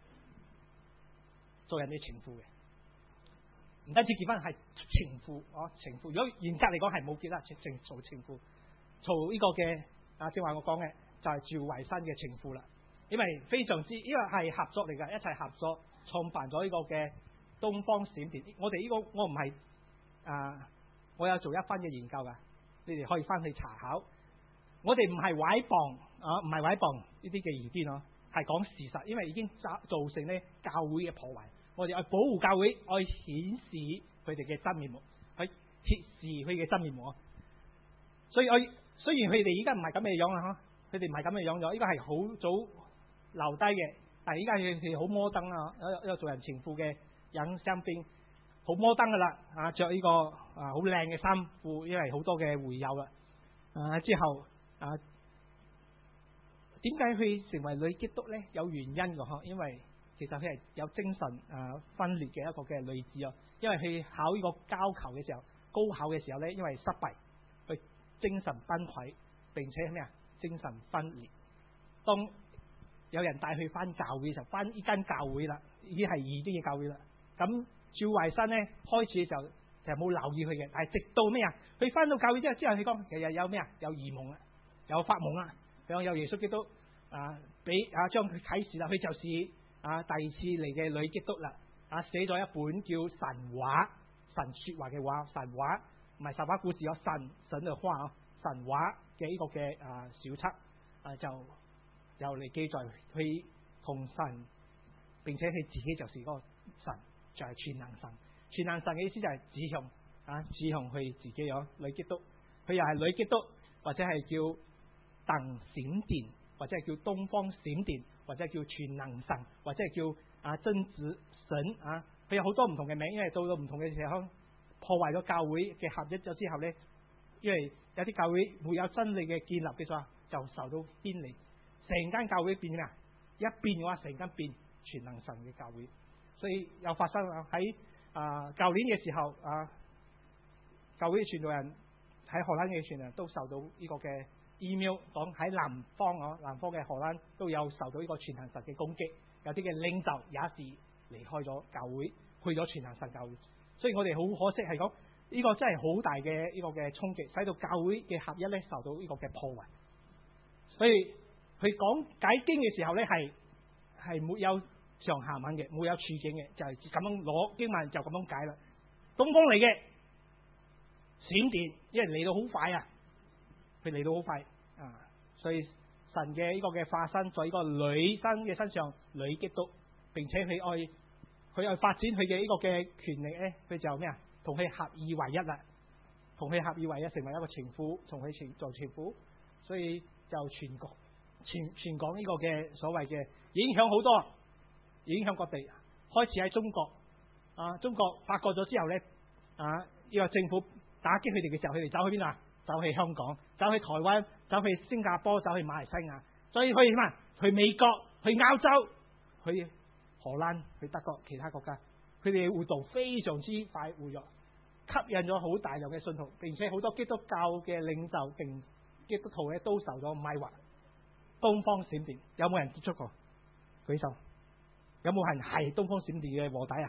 做人哋情婦嘅，唔單止結婚係情婦哦，情婦。如果嚴格嚟講係冇結啦，情做情婦，做呢個嘅啊，正話我講嘅就係趙維新嘅情婦啦。因為非常之，因為係合作嚟噶，一齊合作創辦咗呢個嘅東方閃電。我哋呢、這個我唔係啊，我有做一番嘅研究噶。你哋可以翻去查考，我哋唔係毀謗啊，唔係毀謗呢啲嘅異端咯，係講事實，因為已經造造成咧教會嘅破壞，我哋要保護教會，愛顯示佢哋嘅真面目，去揭示佢嘅真面目。所以我雖然佢哋而家唔係咁嘅樣啦，佢哋唔係咁嘅樣咗，呢個係好早留低嘅，但係而家佢哋好摩登啊，一個做人情婦嘅隱身兵。好摩登噶啦，啊着呢個啊好靚嘅衫褲，因為好多嘅會友啦。 啊之後啊，點解佢成為女基督咧？有原因嘅嗬，因為其實佢係有精神啊分裂嘅一個嘅女子啊。因為佢考呢個交球嘅時候，高考嘅時候咧，因為失敗，佢精神崩潰，並且咩啊？精神分裂。當有人帶佢翻教會嘅時候，翻呢間教會啦，已經係異端嘅教會啦。咁趙慧新咧開始嘅時候就冇留意佢嘅，但係直到咩啊？佢翻到教會之後，之後佢講其實有咩啊？有異夢啦，有發夢啦，佢講有耶穌基督啊，俾啊將佢啟示啦，佢就是啊第二次嚟嘅女基督啦。啊，寫咗一本叫神話神說話嘅話，神話唔係神話故事，有神神嘅話啊，神話嘅呢個嘅啊小冊啊就又嚟記載佢同神，並且佢自己就是嗰個神，就係、是、全能神。全能神嘅意思就係指向啊指向佢自己有女基督，佢又係女基督，或者係叫鄧閃電，或者係叫東方閃電，或者係叫全能神，或者係叫啊真子神啊，佢有好多唔同嘅名，因為到咗唔同嘅時候破壞咗教會嘅合一咗之後咧，因為有啲教會沒有真理嘅建立嘅時候，就受到偏離，成間教會變咩啊？一變嘅話，成間變全能神嘅教會，所以又發生喺啊舊年嘅時候啊，教會傳道人喺荷蘭嘅傳道人都受到呢個嘅 email 講喺南方啊，南方嘅荷蘭都有受到呢個全能神嘅攻擊。有啲嘅領袖也是離開咗教會，去咗全能神教會，所以我哋好可惜係講呢個真係好大嘅呢個嘅衝擊，使到教會嘅合一咧受到呢個嘅破壞。所以佢講解經嘅時候咧係係沒有上下文嘅，沒有處境嘅，就係、是、咁樣攞經文就咁樣解啦。東方嚟嘅閃電，因為嚟到好快啊，佢嚟到好快啊，所以。神嘅呢個嘅化身在呢個女生嘅身上，女基督，並且佢愛佢愛發展佢嘅呢個嘅權力咧，佢就咩啊？同佢合二為一啦，同佢合二為一，成為一個情婦，同佢情做情婦，所以就全國全全港呢個嘅所謂嘅影響好多，影響各地，開始喺中國啊，中國發覺咗之後咧啊，呢、這個政府打擊佢哋嘅時候，佢哋走去邊啊？走去香港，走去台灣，走去新加坡，走去馬來西亞，所以去點啊？去美國，去歐洲，去荷蘭，去德國，其他國家，佢哋嘅活動非常之快活躍，吸引咗好大量嘅信徒，並且好多基督教嘅領袖並基督徒咧都受咗迷惑。東方閃電有冇人接觸過？舉手。有冇人係東方閃電嘅臥底啊？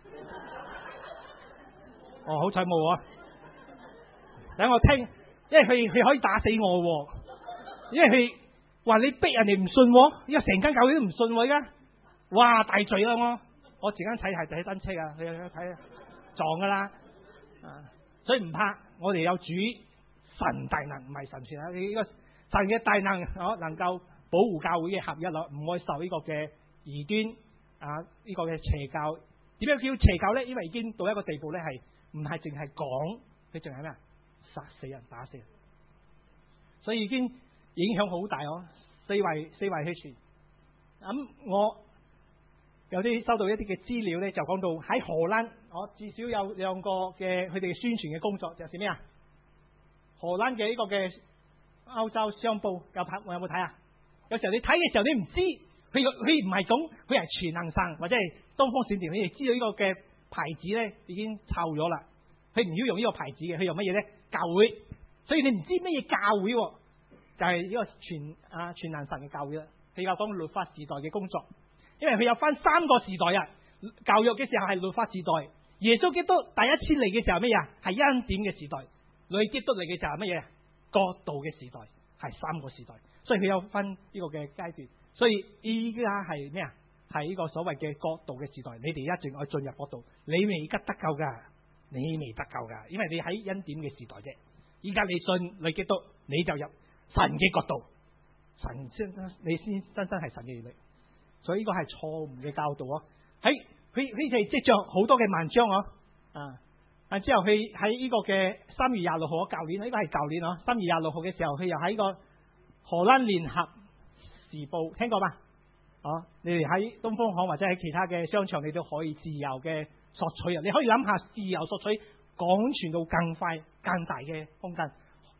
哦，好彩冇啊！等我聽。因為佢佢可以打死我，因為佢話你逼人哋唔信，因為成間教會都唔信而家，哇大罪啦我，我陣間睇係睇真車啊，去去睇撞噶啦，啊所以唔怕，我哋有主神大能，唔係神算啊，呢個神嘅大能我能夠保護教會嘅合一咯，唔會受呢個嘅異端啊呢個嘅邪教。點樣叫邪教咧？因為已經到一個地步咧，係唔係淨係講，佢仲係咩啊？殺死人，打死人，所以已經影響好大哦。四圍四圍去傳，咁、嗯、我有啲收到一啲嘅資料咧，就講到喺荷蘭，我至少有兩個嘅佢哋嘅宣傳嘅工作，就是咩啊？荷蘭嘅呢個嘅歐洲商報有拍，我有冇睇啊？有時候你睇嘅時候，你唔知佢佢唔係講佢係全能神或者係東方閃電，你哋知道呢個嘅牌子咧已經臭咗啦。佢唔要用呢個牌子嘅，佢用乜嘢咧？教會，所以你唔知乜嘢教會，就係、是、呢個全啊全能神嘅教會啦。佢有講律法時代嘅工作，因為佢有分三個時代啊。教育嘅時候係律法時代，耶穌基督第一次嚟嘅時候乜嘢啊？係恩典嘅時代，女基督嚟嘅時候係乜嘢？國度嘅時代，係三個時代，所以佢有分呢個嘅階段。所以依家係咩啊？係呢個所謂嘅國度嘅時代，你哋一定要進入國度，你未得得救噶。你未得救噶，因為你喺恩典嘅時代啫。依家你信女基督，你就入神嘅國度，神先你先真真係神嘅兒女。所以呢個係錯誤嘅教導哦。喺佢佢哋積着好多嘅文章哦，啊，啊之後佢喺呢個嘅三月廿六號，舊年呢個係舊年哦，三月廿六號嘅時候，佢又喺個荷蘭聯合時報聽過嘛？哦，你哋喺東方行或者喺其他嘅商場，你都可以自由嘅索取啊！你可以諗下自由索取，廣傳到更快、更大嘅空間。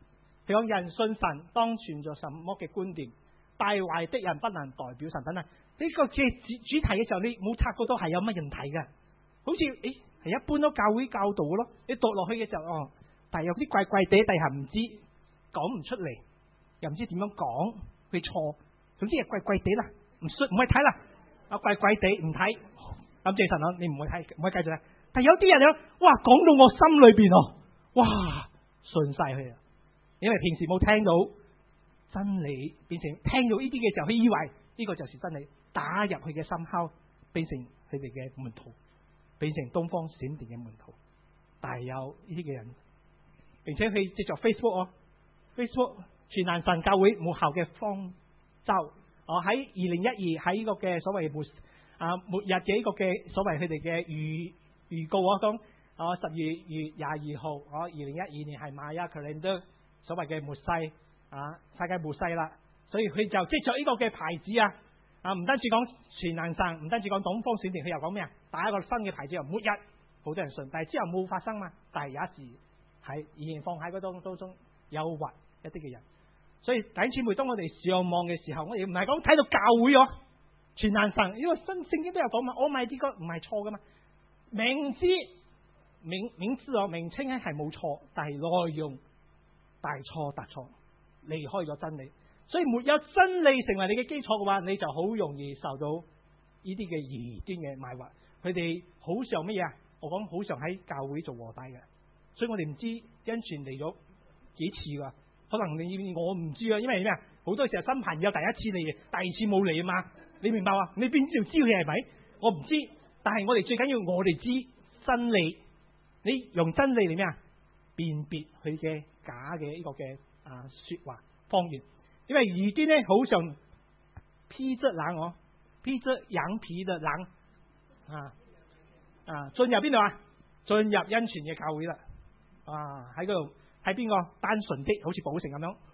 佢講人信神當存着什麼嘅觀點，敗壞的人不能代表神等等。呢個嘅主主題嘅時候，你冇察覺到係有乜人睇嘅？好似誒係一般都教會教導嘅咯。你讀落去嘅時候，哦，但係有啲怪怪地，但係唔知講唔出嚟，又唔知點樣講，佢錯，總之係怪怪地啦，唔信唔去睇啦，啊怪怪地唔睇，咁謝神啊，你唔會睇，唔可以繼續睇。但係有啲人咧，哇講到我心裏邊哦，哇信晒佢啊，因為平時冇聽到真理，變成聽到呢啲嘅時候，佢以為呢個就是真理，打入佢嘅心口，變成佢哋嘅門徒。變成東方閃電嘅門徒，但係有呢啲嘅人，並且佢接着 Facebook 哦 ，Facebook 全能神教會幕後嘅方舟，我喺二零一二喺呢個嘅所謂末啊末日嘅呢個嘅所謂佢哋嘅預預告啊，講我十二月廿二號，我二零一二年係瑪雅 calendar 所謂嘅末世啊，世界末世啦，所以佢就接着呢個嘅牌子啊。啊！唔單止講全能神，唔單止講東方閃電，佢又講咩啊？打一個新嘅牌子，末日，好多人信，但係之後冇發生嘛。但係有時喺依然放喺嗰當當中誘惑一啲嘅人。所以弟兄姊妹，當我哋上網嘅時候，我哋唔係講睇到教會哦，全能神，因為新聖經都有講嘛，我咪呢個唔係錯噶嘛。明知明明知我名稱咧係冇錯，但係內容大錯特錯，離開咗真理。所以沒有真理成為你嘅基礎嘅話，你就好容易受到呢啲嘅異端嘅迷惑。佢哋好常乜嘢啊？我講好常喺教會做和帶嘅，所以我哋唔知恩泉嚟咗幾次噶。可能你我唔知啊，因為咩啊？好多時候新朋友第一次嚟嘅，第二次冇嚟啊嘛。你明白嘛？你邊度知佢係咪？我唔知，但係我哋最緊要我哋知真理。你用真理嚟咩啊？辨別佢嘅假嘅呢個嘅啊說話方言。因為異端咧，好像披着狼哦，披着羊皮的狼啊啊，進入邊度啊？進入恩泉嘅教會啦，啊喺嗰度喺邊個單純的，好似寶城咁樣，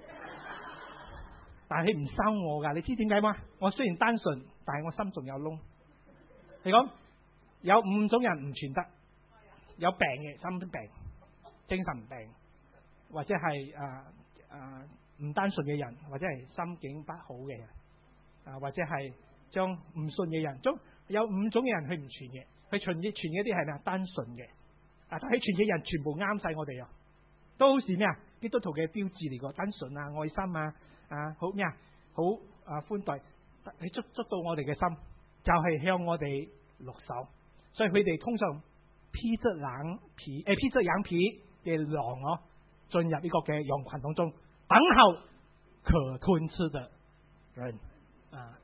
但係佢唔收我噶，你知點解嗎？我雖然單純，但係我心仲有窿。你講有五種人唔傳得，有病嘅心病、精神病，或者係啊啊。唔單純嘅人，或者係心境不好嘅人，啊，或者係將唔信嘅人，中有五種嘅人佢唔傳嘅，佢傳嘅傳嘅啲係咩啊？單純嘅，啊，但係傳嘅人全部啱晒我哋啊，都是咩啊？基督徒嘅標誌嚟個，單純啊，愛心啊，啊，好咩啊？好啊，寬待，你捉捉到我哋嘅心，就係、是、向我哋落手，所以佢哋通常披着冷皮，誒、呃，披着羊皮嘅狼哦，進入呢個嘅羊群當中。等候可吞吃的人啊！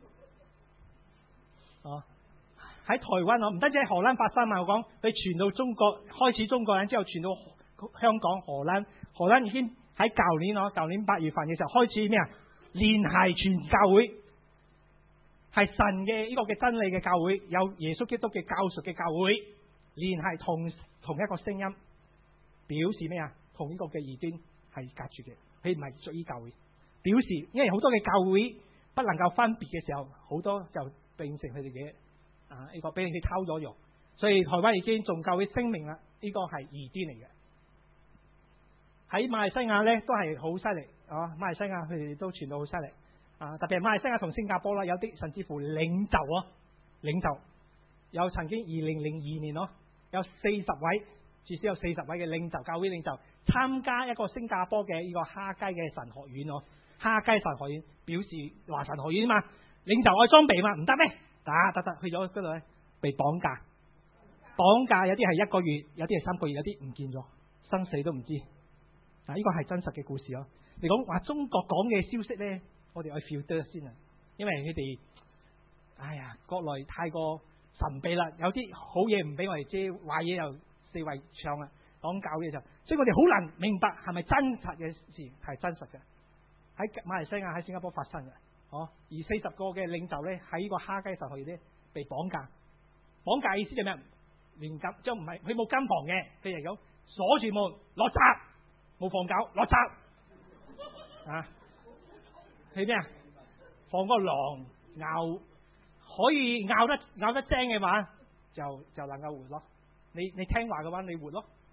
哦，喺台灣我唔單止喺荷蘭發生嘛，我講佢傳到中國，開始中國人之後傳到香港、荷蘭，荷蘭已經喺舊年哦，舊年八月份嘅時候開始咩啊？聯繫全教會，係神嘅呢個嘅真理嘅教會，有耶穌基督嘅教贖嘅教會，聯繫同同一個聲音，表示咩啊？同呢個嘅異端係隔住嘅。佢唔係屬於教會，表示因為好多嘅教會不能夠分別嘅時候，好多就變成佢哋嘅啊呢個俾人哋偷咗用，所以台灣已經仲教會聲明啦，呢、這個係異端嚟嘅。喺馬來西亞咧都係好犀利啊！馬來西亞佢哋都傳到好犀利啊！特別係馬來西亞同新加坡啦，有啲甚至乎領袖啊，領袖有曾經二零零二年咯，有四十位。至少有四十位嘅領袖，教會領袖參加一個新加坡嘅呢個哈雞嘅神學院哦，哈雞神學院表示華神學院啊嘛，領袖愛裝備嘛，唔得咩？得得得，去咗嗰度咧被綁架，綁架有啲係一個月，有啲係三個月，有啲唔見咗，生死都唔知。嗱，呢個係真實嘅故事哦。你講話中國講嘅消息咧，我哋愛 filter 先啊，因為佢哋，哎呀，國內太過神秘啦，有啲好嘢唔俾我哋知，壞嘢又四圍唱啊，講教嘅時候，所以我哋好難明白係咪真實嘅事，係真實嘅。喺馬來西亞、喺新加坡發生嘅，哦，而四十個嘅領袖咧喺呢個哈雞神學院咧被綁架，綁架意思就咩？連金即唔係佢冇金房嘅，佢係咁鎖住門落閘，冇放狗落閘啊！係咩啊？放個狼咬，可以咬得咬得精嘅話，就就能夠活咯。你你聽話嘅話，你活咯。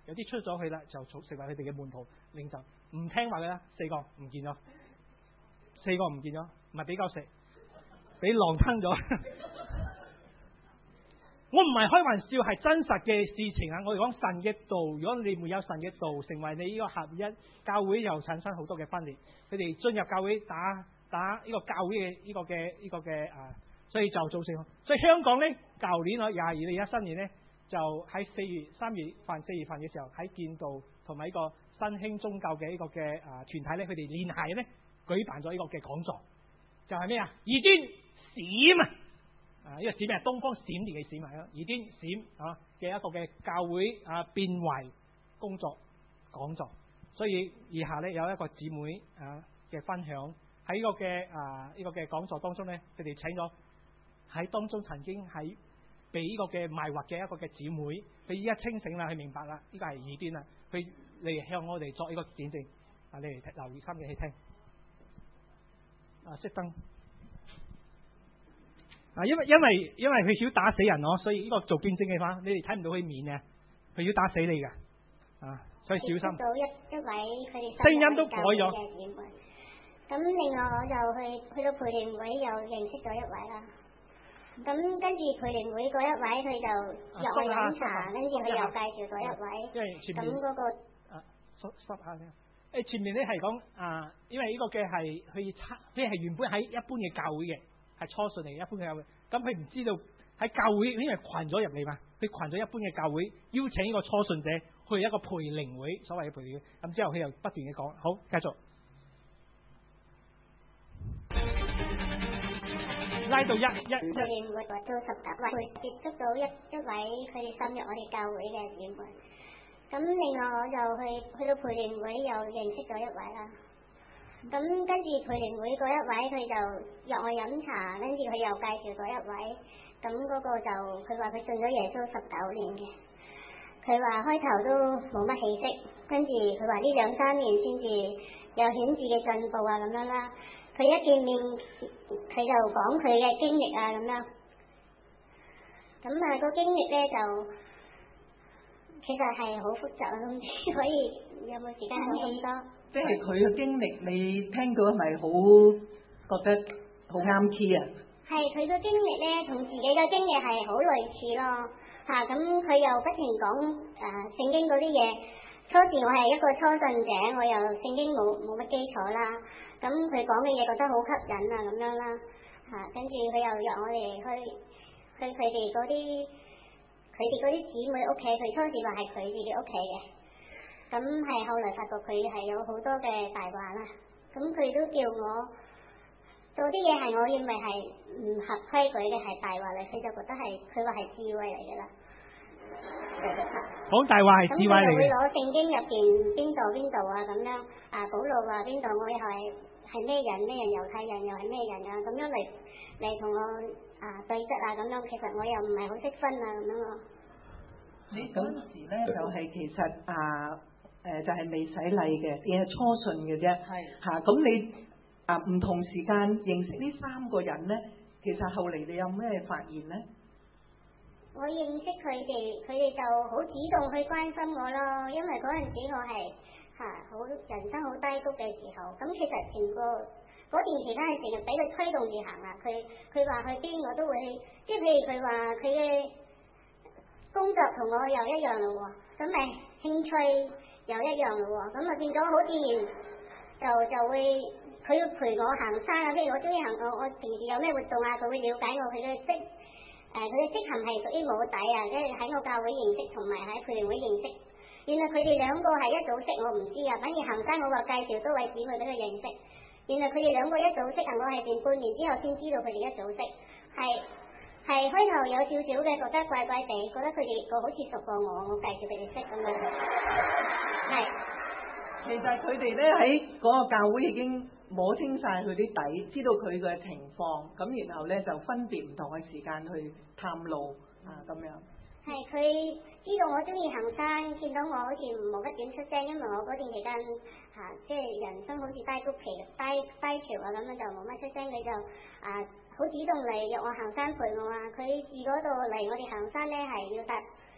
有啲出咗去啦，就成為佢哋嘅門徒領袖。唔聽話嘅啦，四個唔見咗，四個唔見咗，唔係俾狗食，俾狼吞咗。我唔係開玩笑，係真實嘅事情啊！我哋講神嘅道，如果你沒有神嘅道，成為你呢個合一，教會又產生好多嘅分裂。佢哋進入教會打打呢個教會嘅呢個嘅呢個嘅啊，所以就造成。所以香港咧，舊年我廿二零一三年咧，就喺四月三月份四月份嘅時候，喺建道同埋呢個新興宗教嘅呢個嘅啊團體咧，佢哋聯繫咧舉辦咗呢個嘅講座，就係咩啊？異端閃啊！啊！呢個閃係東方閃電嘅閃啊，異端閃啊嘅一個嘅教會啊變為工作講座，所以以下咧有一個姊妹啊嘅分享喺呢個嘅啊呢個嘅講座當中咧，佢哋請咗喺當中曾經喺被呢個嘅迷惑嘅一個嘅姊妹，佢依家清醒啦，佢明白啦，呢個係異端啦，佢嚟向我哋作呢個見證啊，你嚟留意心嘅去聽啊，熄燈。啊，因為因為因為佢想打死人咯，所以呢個做見證嘅話，你哋睇唔到佢面嘅，佢要打死你嘅，啊，所以小心。 到一一位佢哋聲音都改咗。 咁另外我就去去到培靈會又認識咗一位啦。咁跟住培靈會嗰一位佢就入去飲茶，跟住佢又介紹咗一位。 因為前面咁嗰個啊，濕濕下先。誒，前面咧係講啊，因為呢個嘅係佢差，佢係原本喺一般嘅教會嘅。係初信嚟，一般嘅教會，咁佢唔知道喺教會，因為群咗入嚟嘛，佢群咗一般嘅教會，邀請呢個初信者去一個培靈會，所謂嘅培靈會，咁之後佢又不斷嘅講，好，繼續拉到一一培靈會到十八位，接觸到一一位佢哋深入我哋教會嘅姊妹，咁另外我就去去到培靈會又認識咗一位啦。咁跟住培靈會嗰一位佢就約我飲茶，跟住佢又介紹咗一位，咁嗰個就佢話佢信咗耶穌十九年嘅，佢話開頭都冇乜起色，跟住佢話呢兩三年先至有顯著嘅進步啊咁樣啦。佢一見面佢就講佢嘅經歷啊咁樣，咁啊個經歷咧就其實係好複雜啊，咁所以有冇時間講咁多？ 即係佢嘅經歷，你聽到係咪好覺得好啱 key 啊？ 係佢個經歷咧，同自己嘅經歷係好類似咯，嚇咁佢又不停講誒聖經嗰啲嘢。初時我係一個初信者，我又聖經冇冇乜基礎啦，咁佢講嘅嘢覺得好吸引啊咁樣啦，嚇跟住佢又約我哋去去佢哋嗰啲佢哋嗰啲姊妹屋企，佢初時話係佢自己屋企嘅。咁係後來發覺佢係有好多嘅大話啦，咁佢都叫我做啲嘢係我認為係唔合規矩嘅，係大話嚟，佢就覺得係佢話係智慧嚟嘅啦。 講大話係智慧嚟嘅。咁佢會攞聖經入邊邊度邊度啊咁樣啊，保羅話邊度我又係係咩人咩人猶太人又係咩人啊咁樣嚟嚟同我啊對質啊咁樣，其實我又唔係好識分啊咁樣咯。 你嗰陣時咧就係其實啊。誒、呃、就係、是、未洗禮嘅，亦係初信嘅啫。係嚇，咁、啊、你啊唔同時間認識呢三個人咧，其實後嚟你有咩發現咧？ 我認識佢哋，佢哋就好主動去關心我咯。因為嗰陣時我係嚇好人生好低谷嘅時候，咁其實成個嗰段時間係成日俾佢推動住行啊。佢佢話去邊我都會去，即係譬如佢話佢嘅工作同我又一樣咯喎，咁咪興趣又一樣咯喎，咁啊變咗好自然就就會佢要陪我行山啊，譬如我中意行我我平時有咩活動啊，佢會了解我，佢嘅職誒佢嘅職行係屬於冇底啊，即係喺我教會認識同埋喺培靈會認識。原來佢哋兩個係一早識，我唔知啊，反而行山我話介紹多位姊妹俾佢認識。原來佢哋兩個一早識啊，我係成半年之後先知道佢哋一早識，係係開頭有少少嘅覺得怪怪地，覺得佢哋個好似熟過我，我介紹佢哋識咁樣。係， 其實佢哋咧喺嗰個教會已經摸清晒佢啲底，知道佢嘅情況，咁然後咧就分別唔同嘅時間去探路啊咁樣。 係佢知道我中意行山，見到我好似冇乜點出聲，因為我嗰段期間嚇、啊、即係人生好似低谷期、低低潮啊咁樣就冇乜出聲，佢就啊好主動嚟約我行山陪我啊。佢住嗰度嚟我哋行山咧係要搭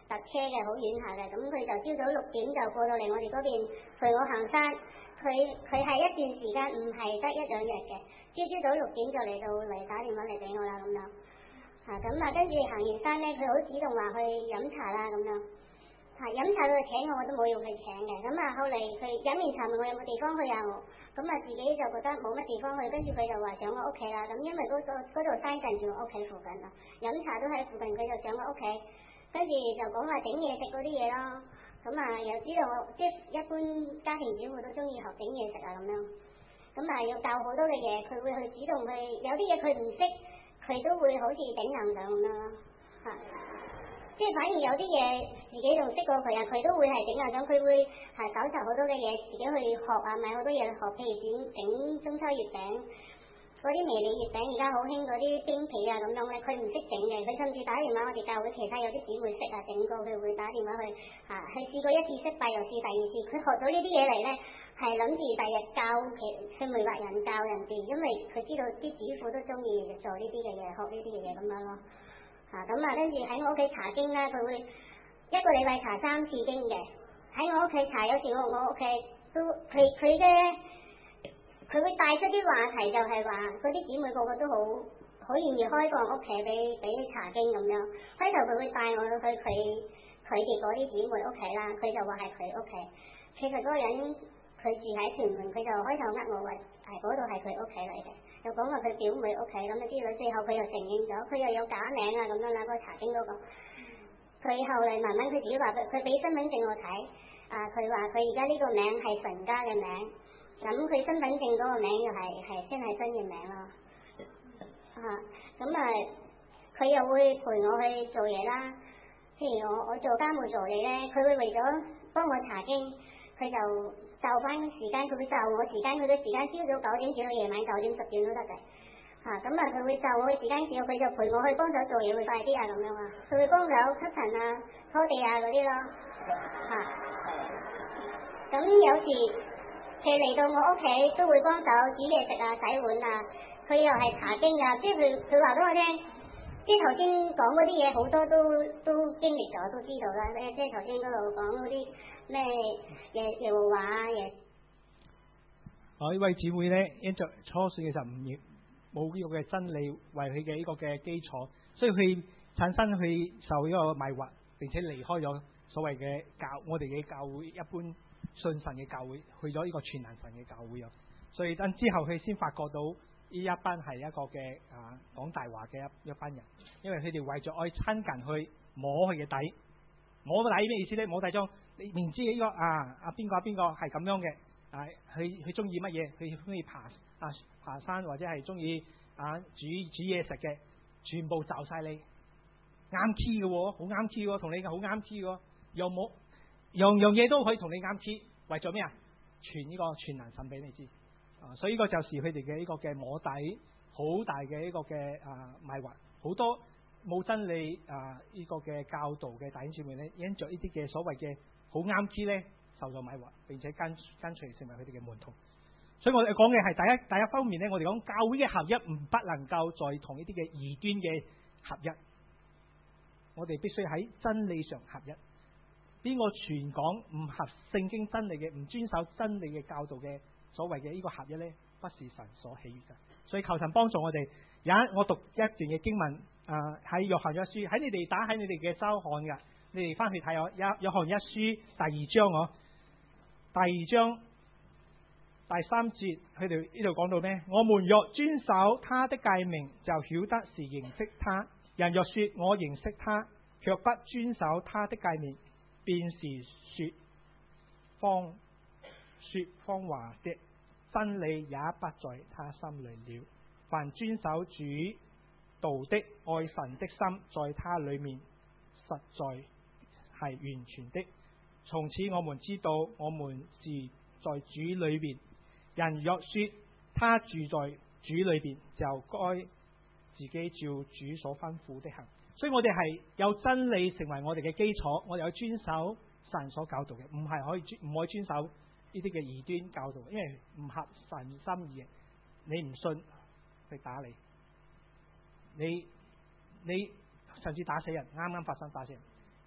搭車嘅，好遠下嘅。咁佢就朝早六點就過到嚟我哋嗰邊陪我行山。佢佢係一段時間唔係得一兩日嘅，朝朝早六點就嚟到嚟打電話嚟俾我啦咁樣。嚇咁啊，跟住行完山咧，佢好主動話去飲茶啦咁樣。嚇飲茶佢請我，我都冇要佢請嘅。咁啊，後嚟佢飲完茶問我有冇地方去啊？咁啊，自己就覺得冇乜地方去，跟住佢就話上我屋企啦。咁因為嗰、嗰個嗰度山近住我屋企附近啊，飲茶都喺附近，佢就上我屋企，跟住就講話整嘢食嗰啲嘢咯。咁啊，又知道我即係一般家庭主婦都中意學整嘢食啊咁樣。咁啊，要教好多嘅嘢，佢會去主動去，有啲嘢佢唔識，佢都會好似頂硬上咁樣咯。嚇、啊，即係反而有啲嘢自己仲識過佢啊，佢都會係頂硬上，佢會係搜集好多嘅嘢，自己去學啊，買好多嘢去學，譬如整整中秋月餅。嗰啲微利月餅而家好興嗰啲冰皮啊咁樣咧，佢唔識整嘅，佢甚至打電話我哋教會其他有啲姊妹識啊整過，佢會打電話去嚇，佢、啊、試過一次失敗又試第二次，佢學到呢啲嘢嚟咧，係諗住第日教其去媒惑人教人哋，因為佢知道啲主婦都中意做呢啲嘅嘢，學呢啲嘅嘢咁樣咯嚇。咁啊，跟住喺我屋企查經啦，佢會一個禮拜查三次經嘅，喺我屋企查，有時我我屋企都佢佢嘅。佢會帶出啲話題，就係話嗰啲姊妹個個都好好願意開放屋企俾俾查經咁樣。開頭佢會帶我去佢佢哋嗰啲姊妹屋企啦，佢就話係佢屋企。其實嗰個人佢住喺屯門，佢就開頭呃我話係嗰度係佢屋企嚟嘅，又講話佢表妹屋企咁啊之類。最後佢又承認咗，佢又有假名啊咁樣啦。嗰個查經嗰個，佢後嚟慢慢佢自己話佢佢俾身份證我睇，啊佢話佢而家呢個名係神家嘅名。咁佢身份證嗰個名又係係真係真嘅名咯，嚇咁啊佢又會陪我去做嘢啦。譬如我我做家務助理咧，佢會為咗幫我查經，佢就就翻時間，佢會就我時間，佢嘅時間朝早九點至到夜晚九點十點都得嘅嚇。咁啊佢會就我嘅時間，之後佢就陪我去幫手做嘢會快啲啊咁樣啊。佢會幫手吸塵啊、拖地啊嗰啲咯嚇。咁、啊、有時。佢嚟到我屋企都會幫手煮嘢食啊、洗碗啊，佢又係查經啊，即係佢佢話俾我聽，即係頭先講嗰啲嘢好多都都經歷咗，都知道啦。即係頭先嗰度講嗰啲咩耶耶和華啊嘢。 哦，呢位姊妹咧，因着初信嘅時候唔認冇呢個嘅真理為佢嘅呢個嘅基礎，所以佢產生去受呢個迷惑，並且離開咗所謂嘅教我哋嘅教會一般。信神嘅教會去咗呢個全能神嘅教會啊，所以等之後佢先發覺到呢一班係一個嘅啊講大話嘅一一班人，因為佢哋為咗愛親近去摸佢嘅底，摸個底咩意思咧？摸底裝你明知呢、這個啊啊邊個邊個係咁樣嘅啊，佢佢中意乜嘢？佢中意爬啊爬山或者係中意啊煮煮嘢食嘅，全部就晒你啱 key 嘅，好啱 key 嘅，同你嘅好啱 key 嘅，又冇。樣樣嘢都可以同你啱 key，為咗咩啊？傳呢個全能神俾你知啊！所以呢個就是佢哋嘅呢個嘅摸底，好大嘅呢個嘅啊迷惑，好多冇真理啊呢個嘅教導嘅弟兄姊妹咧，因着呢啲嘅所謂嘅好啱 key 咧，受咗迷惑，並且跟跟隨成為佢哋嘅門徒。所以我哋講嘅係第一第一方面咧，我哋講教會嘅合一唔不能夠再同呢啲嘅異端嘅合一，我哋必須喺真理上合一。邊個傳講唔合聖經真理嘅，唔遵守真理嘅教導嘅所謂嘅呢個合一呢，不是神所喜悅嘅。所以求神幫助我哋。有我讀一段嘅經文，啊喺約翰一書，喺你哋打喺你哋嘅周刊噶，你哋翻去睇我約約翰一書第二章哦，第二章第三節，佢哋呢度講到咩？我們若遵守他的誡命，就曉得是認識他。人若說我認識他，卻不遵守他的誡命，便是說謊說謊話的，真理也不在他心裏了。凡遵守主道的，愛神的心在他裏面，實在係完全的。從此我們知道我們是在主裏面。人若說他住在主裏面，就該自己照主所吩咐的行。所以我哋係有真理成為我哋嘅基礎，我哋有遵守神所教導嘅，唔係可以唔可以遵守呢啲嘅異端教導，因為唔合神心意嘅。你唔信，佢打你，你你甚至打死人，啱啱發生打死人。咁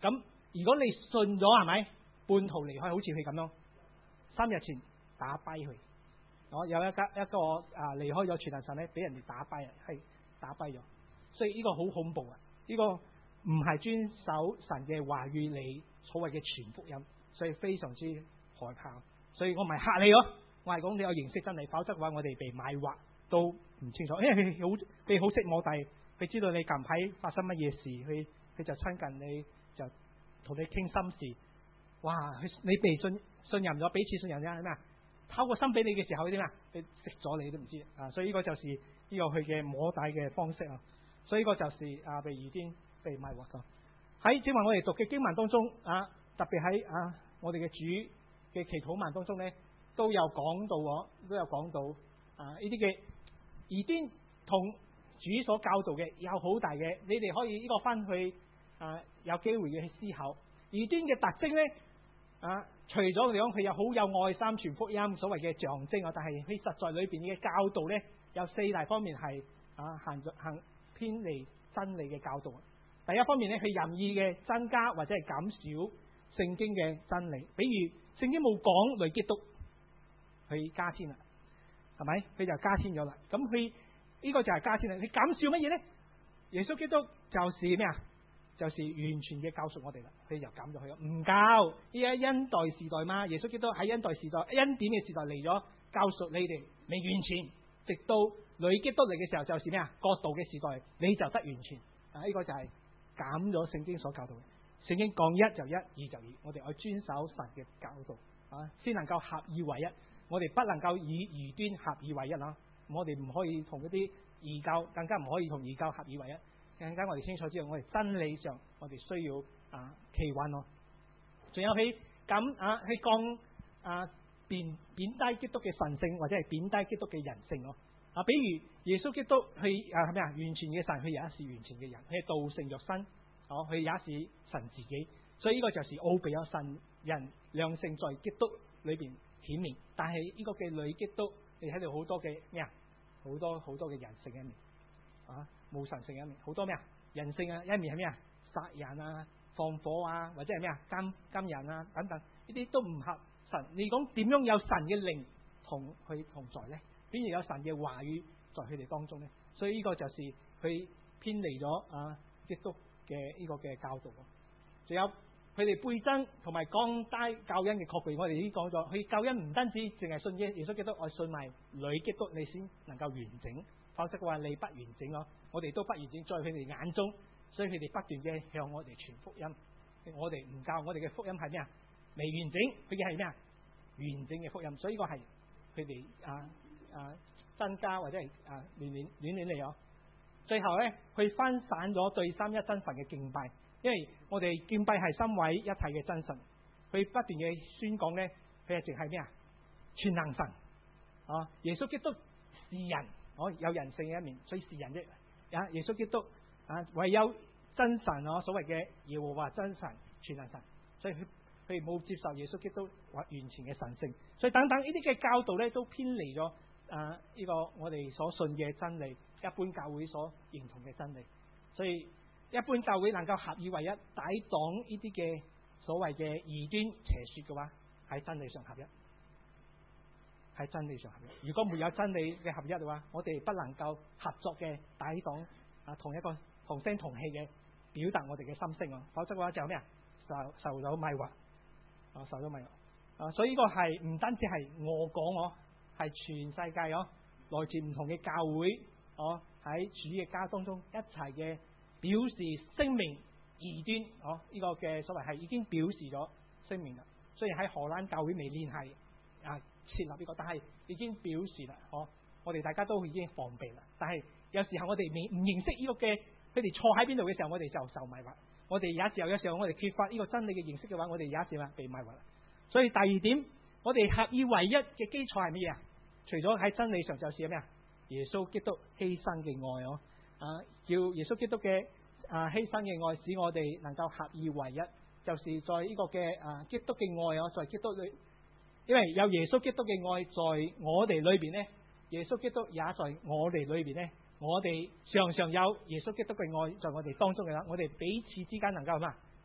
如果你信咗係咪半途離開，好似佢咁咯，三日前打跛佢，我有一家一個啊離開咗全能神咧，俾人哋打跛啊，係打跛咗，所以呢個好恐怖啊！呢、這個唔係遵守神嘅話語，你所謂嘅傳福音，所以非常之害怕。所以我唔係嚇你咯，我係講你有認識真理，否則嘅話我哋被買惑都唔清楚。因為佢好佢好識摸底，佢知道你近排發生乜嘢事，佢佢就親近你，就同你傾心事。哇！你被信信任咗，彼此信任咗係咩啊？透過心俾你嘅時候，啲咩啊？佢食咗你都唔知啊！所以呢個就是呢個佢嘅摸底嘅方式啊！所以呢個就是啊被異端被迷惑咗。喺正話我哋讀嘅經文當中啊，特別喺啊我哋嘅主嘅祈禱文當中咧，都有講到我，都有講到啊呢啲嘅異端同主所教導嘅有好大嘅，你哋可以呢個翻去啊有機會嘅去思考。異端嘅特徵咧啊，除咗我哋講佢有好有愛心傳福音所謂嘅象徵啊，但係佢實在裏邊嘅教導咧有四大方面係啊行行偏離真理嘅教導。第一方面咧，佢任意嘅增加或者係減少聖經嘅真理，比如聖經冇講女基督，佢加添啦，係咪？佢就加添咗啦。咁佢呢個就係加添啦。佢減少乜嘢咧？耶穌基督就是咩啊？就是完全嘅教贖我哋啦。佢就減咗佢，唔夠。依家恩代時代嘛，耶穌基督喺恩代時代、恩典嘅時代嚟咗教贖你哋，未完全。直到女基督嚟嘅時候，就是咩啊？國度嘅時代，你就得完全。啊，呢個就係、是。減咗聖經所教導嘅，聖經講一就一，二就二，我哋要遵守神嘅教導啊，先能夠合二為一。我哋不能夠以異端合二為一啦，我哋唔可以同嗰啲異教，更加唔可以同異教合二為一。更加我哋清楚知道，我哋真理上我哋需要啊企穩咯。仲有佢咁啊，去降啊貶貶低基督嘅神性，或者係貶低基督嘅人性咯。啊，比如耶穌基督佢啊係咩啊？完全嘅神，佢也是完全嘅人，佢係道成肉身，哦，佢也是神自己。所以呢個就是奧秘，有神人兩性在基督裏邊顯明。但係呢個嘅女基督，你睇到好多嘅咩啊？好多好多嘅人性一面啊，冇神性一面，好多咩啊？人性啊一面係咩啊？殺人啊、放火啊，或者係咩啊？奸奸人啊等等，呢啲都唔合神。你講點樣有神嘅靈同佢同在咧？邊有神嘅話語在佢哋當中咧？所以呢個就是佢偏離咗啊基督嘅呢個嘅教導。仲有佢哋背爭同埋降低救恩嘅確據，我哋已經講咗。佢救恩唔單止淨係信耶耶穌基督，我信埋女基督，你先能夠完整。否則嘅話，你不完整咯。我哋都不完整，在佢哋眼中，所以佢哋不斷嘅向我哋傳福音。我哋唔教我哋嘅福音係咩啊？未完整，佢嘅係咩啊？完整嘅福音。所以呢個係佢哋啊。啊，增加或者係啊亂亂亂亂嚟咗，最後咧佢分散咗對三一真神嘅敬拜，因為我哋敬拜係三位一體嘅真神，佢不斷嘅宣講咧，佢係淨係咩啊？全能神啊，耶穌基督是人，哦有人性嘅一面，所以是人啫。啊，耶穌基督啊，唯有真神啊，所謂嘅耶和華真神全能神，所以佢佢冇接受耶穌基督或完全嘅神性，所以等等呢啲嘅教導咧都偏離咗。啊！呢、這個我哋所信嘅真理，一般教會所認同嘅真理，所以一般教會能夠合二為一，抵擋呢啲嘅所謂嘅異端邪說嘅話，喺真理上合一，喺真理上合一。如果沒有真理嘅合一嘅話，我哋不能夠合作嘅抵擋啊同一個同聲同氣嘅表達我哋嘅心聲啊，否則嘅話就咩啊？受受咗迷惑啊，受咗迷惑啊！所以呢個係唔單止係我講我。係全世界哦，來自唔同嘅教會哦，喺主嘅家當中一齊嘅表示聲明異端哦，呢、這個嘅所謂係已經表示咗聲明啦。雖然喺荷蘭教會未聯繫啊設立呢、這個，但係已經表示啦，哦，我哋大家都已經防備啦。但係有時候我哋未唔認識呢個嘅，佢哋錯喺邊度嘅時候，我哋就受迷惑。我哋有時候有時候我哋缺乏呢個真理嘅認識嘅話，我哋有時候被迷惑啦。所以第二點，我哋合二為一嘅基礎係乜嘢啊？除咗喺真理上，就是咩啊？耶穌基督犧牲嘅愛哦，啊，叫耶穌基督嘅啊犧牲嘅愛，使我哋能夠合二為一，就是在呢個嘅啊基督嘅愛哦，在基督裏，因為有耶穌基督嘅愛在我哋裏邊咧，耶穌基督也在我哋裏邊咧，我哋常常有耶穌基督嘅愛在我哋當中嘅啦，我哋彼此之間能夠嘛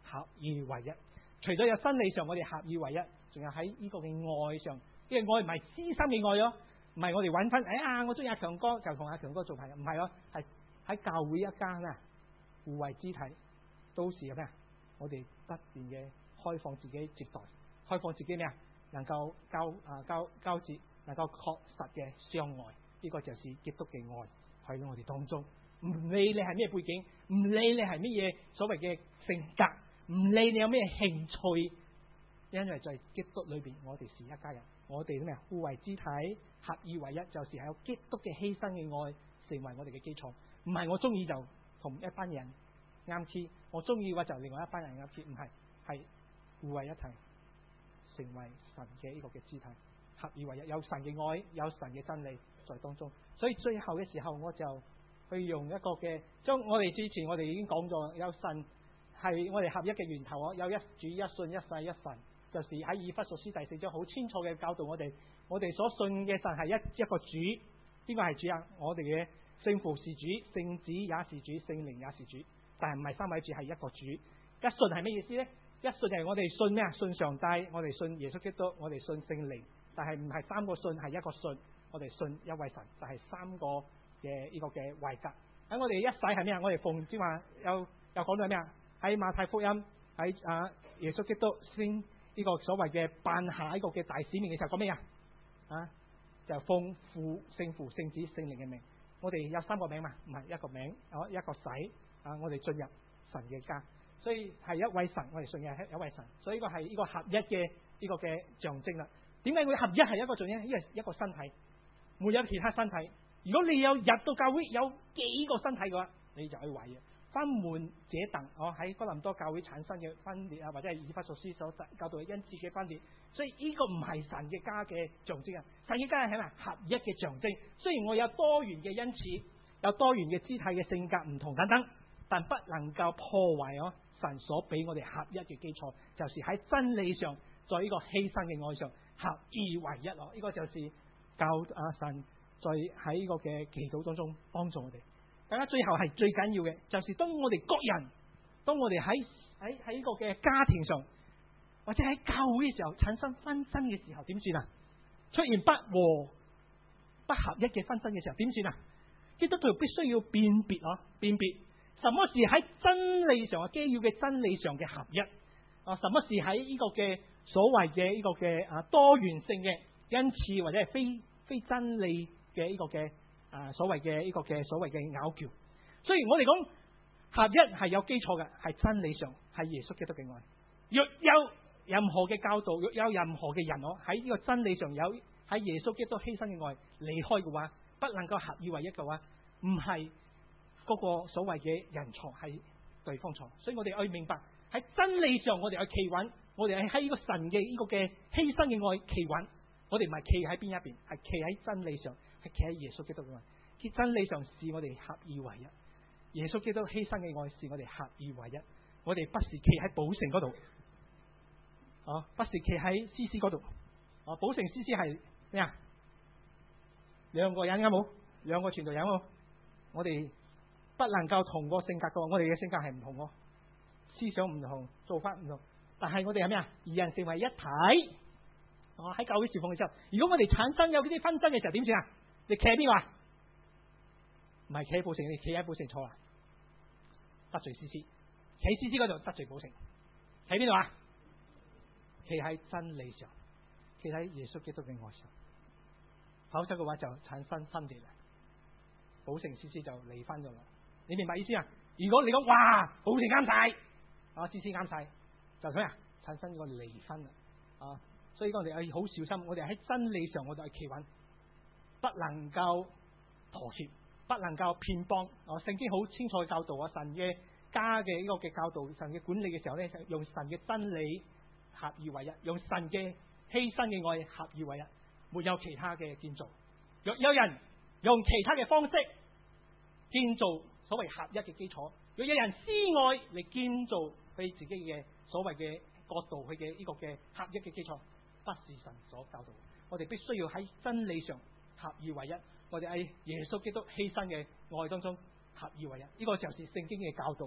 合二為一。除咗有真理上我哋合二為一，仲有喺呢個嘅愛上，呢個愛唔係私心嘅愛咯，唔係我哋揾翻，哎呀我中意阿強哥就同阿強哥做朋友，唔係咯，係喺教會一家咩啊，互為肢體，都是咩啊？我哋不斷嘅開放自己接待，開放自己咩啊？能夠交啊交交接，能夠確實嘅相愛，呢個就是基督嘅愛喺我哋當中。唔理你係咩背景，唔理你係乜嘢所謂嘅性格，唔理你有咩興趣，因為在基督裏邊，我哋是一家人，我哋咩互為肢體，合二為一，就是係有基督嘅犧牲嘅愛成為我哋嘅基礎。唔係我中意就同一班人啱 key， 我中意嘅話就另外一班人啱 key， 唔係，係互為一體，成為神嘅呢個嘅肢體，合二為一，有神嘅愛，有神嘅真理在當中。所以最後嘅時候，我就去用一個嘅，將我哋之前我哋已經講咗，有神係我哋合一嘅源頭啊，有一主一信一世一神，就是喺以弗所書第四章好清楚嘅教導我哋，我哋所信嘅神係一一個主，邊個係主啊？我哋嘅聖父是主，聖子也是主，聖靈也是主，但係唔係三位主，係一個主。一信係咩意思呢？一信就係我哋信咩啊？信上帝，我哋信耶穌基督，我哋信聖靈，但係唔係三個信，係一個信。我哋信一位神，就係、是、三個嘅呢個嘅位格。喺我哋一世係咩啊？我哋奉之話有有講到係咩啊？喺馬太福音喺啊耶穌基督先呢個所謂嘅辦下呢個嘅大使命嘅時候講咩啊？啊就奉父聖父聖子聖靈嘅名。我哋有三個名嘛？唔係一個名，哦一個洗啊！我哋進入神嘅家，所以係一位神，我哋信嘅係一位神，所以呢個係呢個合一嘅呢個嘅象徵啦。點解會合一係一個象徵？因為一個身體。沒有其他身體，如果你有入到教會有幾個身體嘅話，你就去懷疑分門這等。我喺哥林多教會產生嘅分裂啊，或者係以弗所書所教導嘅恩賜嘅分裂，所以呢個唔係神嘅家嘅象徵啊！神嘅家係咩？合一嘅象徵。雖然我有多元嘅恩賜，有多元嘅肢體嘅性格唔同等等，但不能夠破壞我神所俾我哋合一嘅基礎，就是喺真理上，在呢個犧牲嘅愛上合二為一咯。呢、這個就是教阿神在喺呢個嘅祈禱當中幫助我哋。大家最後係最緊要嘅，就是當我哋各人，當我哋喺喺喺呢個嘅家庭上，或者喺教會嘅時候產生紛爭嘅時候，點算啊？出現不和不合一嘅紛爭嘅時候，點算啊？基督徒必須要辨別咯，辨別什麼事喺真理上啊，基要嘅真理上嘅合一啊，什麼事喺呢個嘅所謂嘅呢個嘅啊多元性嘅恩賜或者係非非真理嘅呢個嘅啊所謂嘅呢個嘅所謂嘅拗撬。所以我哋講合一係有基礎嘅，係真理上係耶穌基督嘅愛。若有任何嘅教導，若有任何嘅人我喺呢個真理上有喺耶穌基督犧牲嘅愛離開嘅話，不能夠合二為一嘅話，唔係嗰個所謂嘅人錯，係對方錯。所以我哋要明白喺真理上我哋要企穩，我哋係喺呢個神嘅呢個嘅犧牲嘅愛企穩。我哋唔係企喺邊一邊，係企喺真理上，係企喺耶穌基督嘅愛。真理上使我哋合二為一，耶穌基督犧牲嘅愛使我哋合二為一。我哋不是企喺寶城嗰度，哦，不是企喺詩詩嗰度。哦，寶城詩詩係咩啊？兩個人有冇？兩個傳道人有冇？我哋不能夠同個性格個，我哋嘅性格係唔同，思想唔同，做法唔同。但係我哋係咩啊？二人成為一體。哦，喺教會侍奉嘅時候，如果我哋產生有呢啲紛爭嘅時候，點算啊？你企喺邊話？唔係企喺寶城，你企喺寶城錯啦，得罪詩詩。企詩詩嗰度得罪寶城，喺邊度啊？企喺真理上，企喺耶穌基督嘅愛上。否則嘅話就產生分裂啦。寶城詩詩就離婚咗啦。你明白意思啊？如果你講哇，寶城啱晒，啊詩詩啱晒，就咁啊，產生呢個離婚啦。啊！所以我哋係好小心，我哋喺真理上我哋係企穩，不能夠妥協，不能夠偏幫。哦，聖經好清楚教導啊，神嘅家嘅呢個嘅教導，神嘅管理嘅時候咧，用神嘅真理合二為一，用神嘅犧牲嘅愛合二為一，沒有其他嘅建造。若有人用其他嘅方式建造所謂合一嘅基礎，若有人私愛嚟建造佢自己嘅所謂嘅角度，佢嘅呢個嘅合一嘅基礎，不是神所教導。我哋必須要喺真理上合二為一，我哋喺耶穌基督犧牲嘅愛當中合二為一。呢、這個就是聖經嘅教導。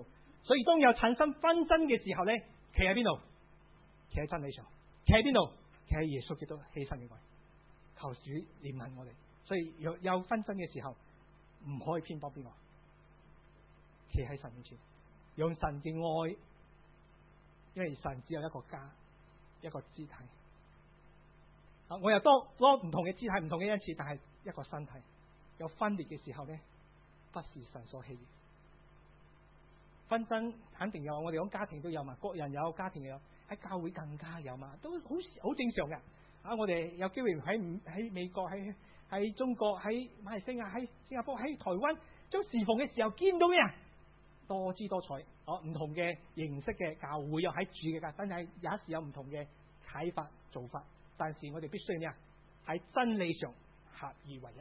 所以當有產生紛爭嘅時候咧，企喺邊度？企喺真理上。企喺邊度？企喺耶穌基督犧牲嘅愛。求主憐憫我哋。所以有有紛爭嘅時候，唔可以偏幫邊個。企喺神面前，用神嘅愛，因為神只有一個家，一個肢體。啊，我又多多唔同嘅肢體，唔同嘅恩賜，但係一個身體。有分裂嘅時候咧，不是神所喜悅。紛爭肯定有，我哋講家庭都有嘛，個人有，家庭有，喺教會更加有嘛，都好好正常嘅。啊，我哋有機會喺喺美國、喺喺中國、喺馬來西亞、喺新加坡、喺台灣，將侍奉嘅時候見到咩啊？多姿多彩，哦，唔同嘅形式嘅教會又喺主嘅教，但係也是有唔同嘅睇法做法。但是我哋必須咩啊？喺真理上合而為一，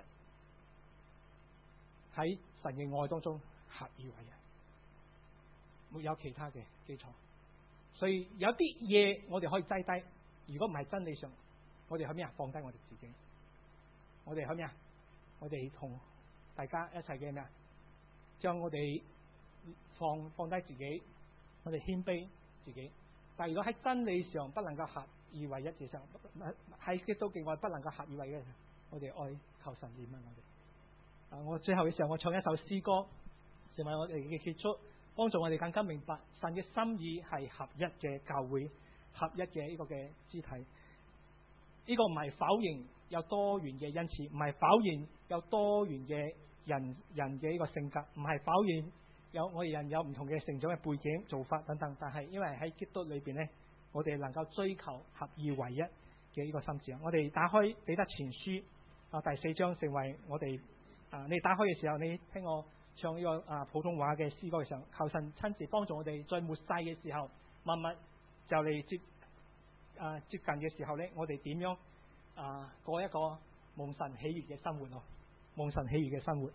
喺神嘅愛當中合而為一，沒有其他嘅基礎。所以有啲嘢我哋可以擠低，如果唔係真理上，我哋可以咩啊？放低我哋自己，我哋可以咩啊？我哋同大家一齊嘅咩啊？將我哋放放低自己，我哋謙卑自己。但係如果喺真理上不能夠合而為一嘅時候，喺基督嘅愛不能夠合而為一嘅時候，我哋愛求神憐憫我哋。啊，我最後嘅時候，我唱一首詩歌，成為我哋嘅結束，幫助我哋更加明白神嘅心意係合一嘅教會，合一嘅呢個嘅肢體。呢、這個唔係否認有多元嘅恩賜，唔係否認有多元嘅人人嘅呢個性格，唔係否認有我哋人有唔同嘅成長嘅背景、做法等等。但係因為喺基督裏邊咧，我哋能夠追求合二為一嘅呢個心志。我哋打開彼得前書啊第四章，成為我哋啊你打開嘅時候，你聽我唱呢個啊普通話嘅詩歌嘅時候，求神親自幫助我哋，在末世嘅時候，默默就嚟接啊接近嘅時候咧，我哋點樣啊過一個蒙神喜悅嘅生活咯？蒙神喜悅嘅生活。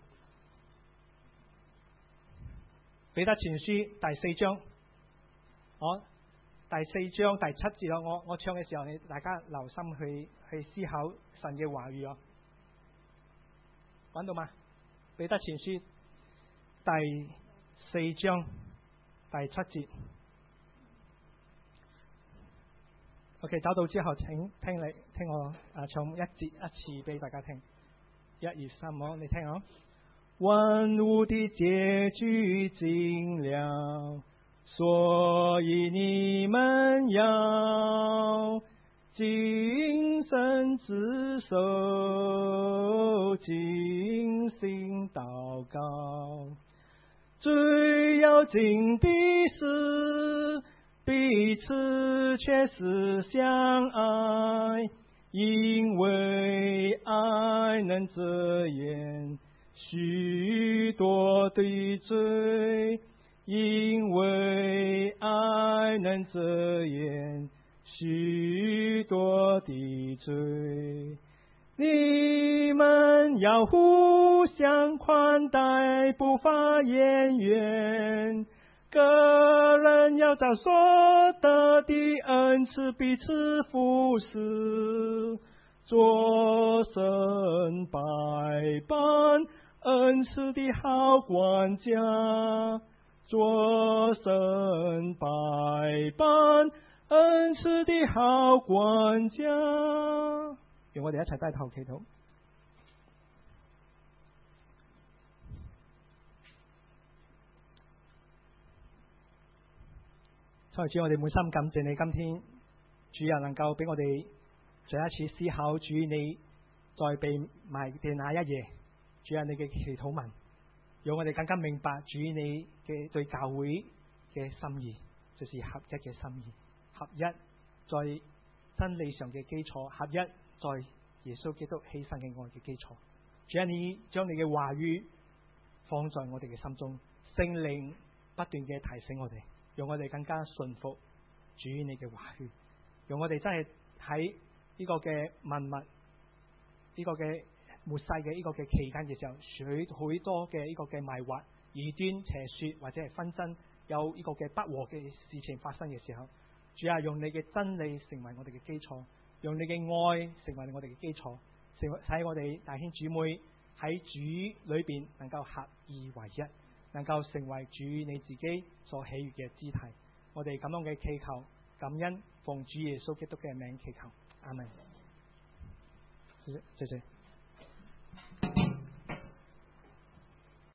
彼得前書第四章，我、啊、第四章第七節咯。我我唱嘅時候，你大家留心去去思考神嘅話語哦。揾到嗎？彼得前書第四章第七節。OK， 找到之後請聽你聽我啊唱一節一次俾大家聽。一二三，我你聽哦。萬物的結局盡了，所以你們要謹慎自守，盡心禱告。最要緊的是彼此切實相愛，因為愛能遮掩許多的罪，因為愛能遮掩許多的罪。你們要互相寬待，不發怨言，個人要照所得的恩賜彼此服侍，做神百般恩賜的好管家，做神百般恩賜的好管家。讓我哋一齊低頭祈禱。所以主，我哋滿心感謝你，今天主人能夠俾我哋再一次思考主你在被埋嘅那一夜，主啊，你嘅祈禱文，讓我哋更加明白主你嘅對教會嘅心意，就是合一嘅心意，合一在真理上嘅基礎，合一在耶穌基督犧牲嘅愛嘅基礎。主啊，你將你嘅話語放在我哋嘅心中，聖靈不斷嘅提醒我哋，讓我哋更加順服主你嘅話語，讓我哋真係喺呢個嘅萬物呢、這個嘅末世嘅呢個嘅期間嘅時候，許許多嘅呢個嘅迷惑、異端、邪說或者係紛爭，有呢個嘅不和嘅事情發生嘅時候，主啊，用你嘅真理成為我哋嘅基礎，用你嘅愛成為我哋嘅基礎，成為使我哋弟兄姊妹喺主裏邊能夠合二為一， 能夠成為主你自己所喜悅嘅肢體。我哋咁樣嘅祈求感恩，奉主耶穌基督嘅名祈求，阿門。謝謝。謝謝。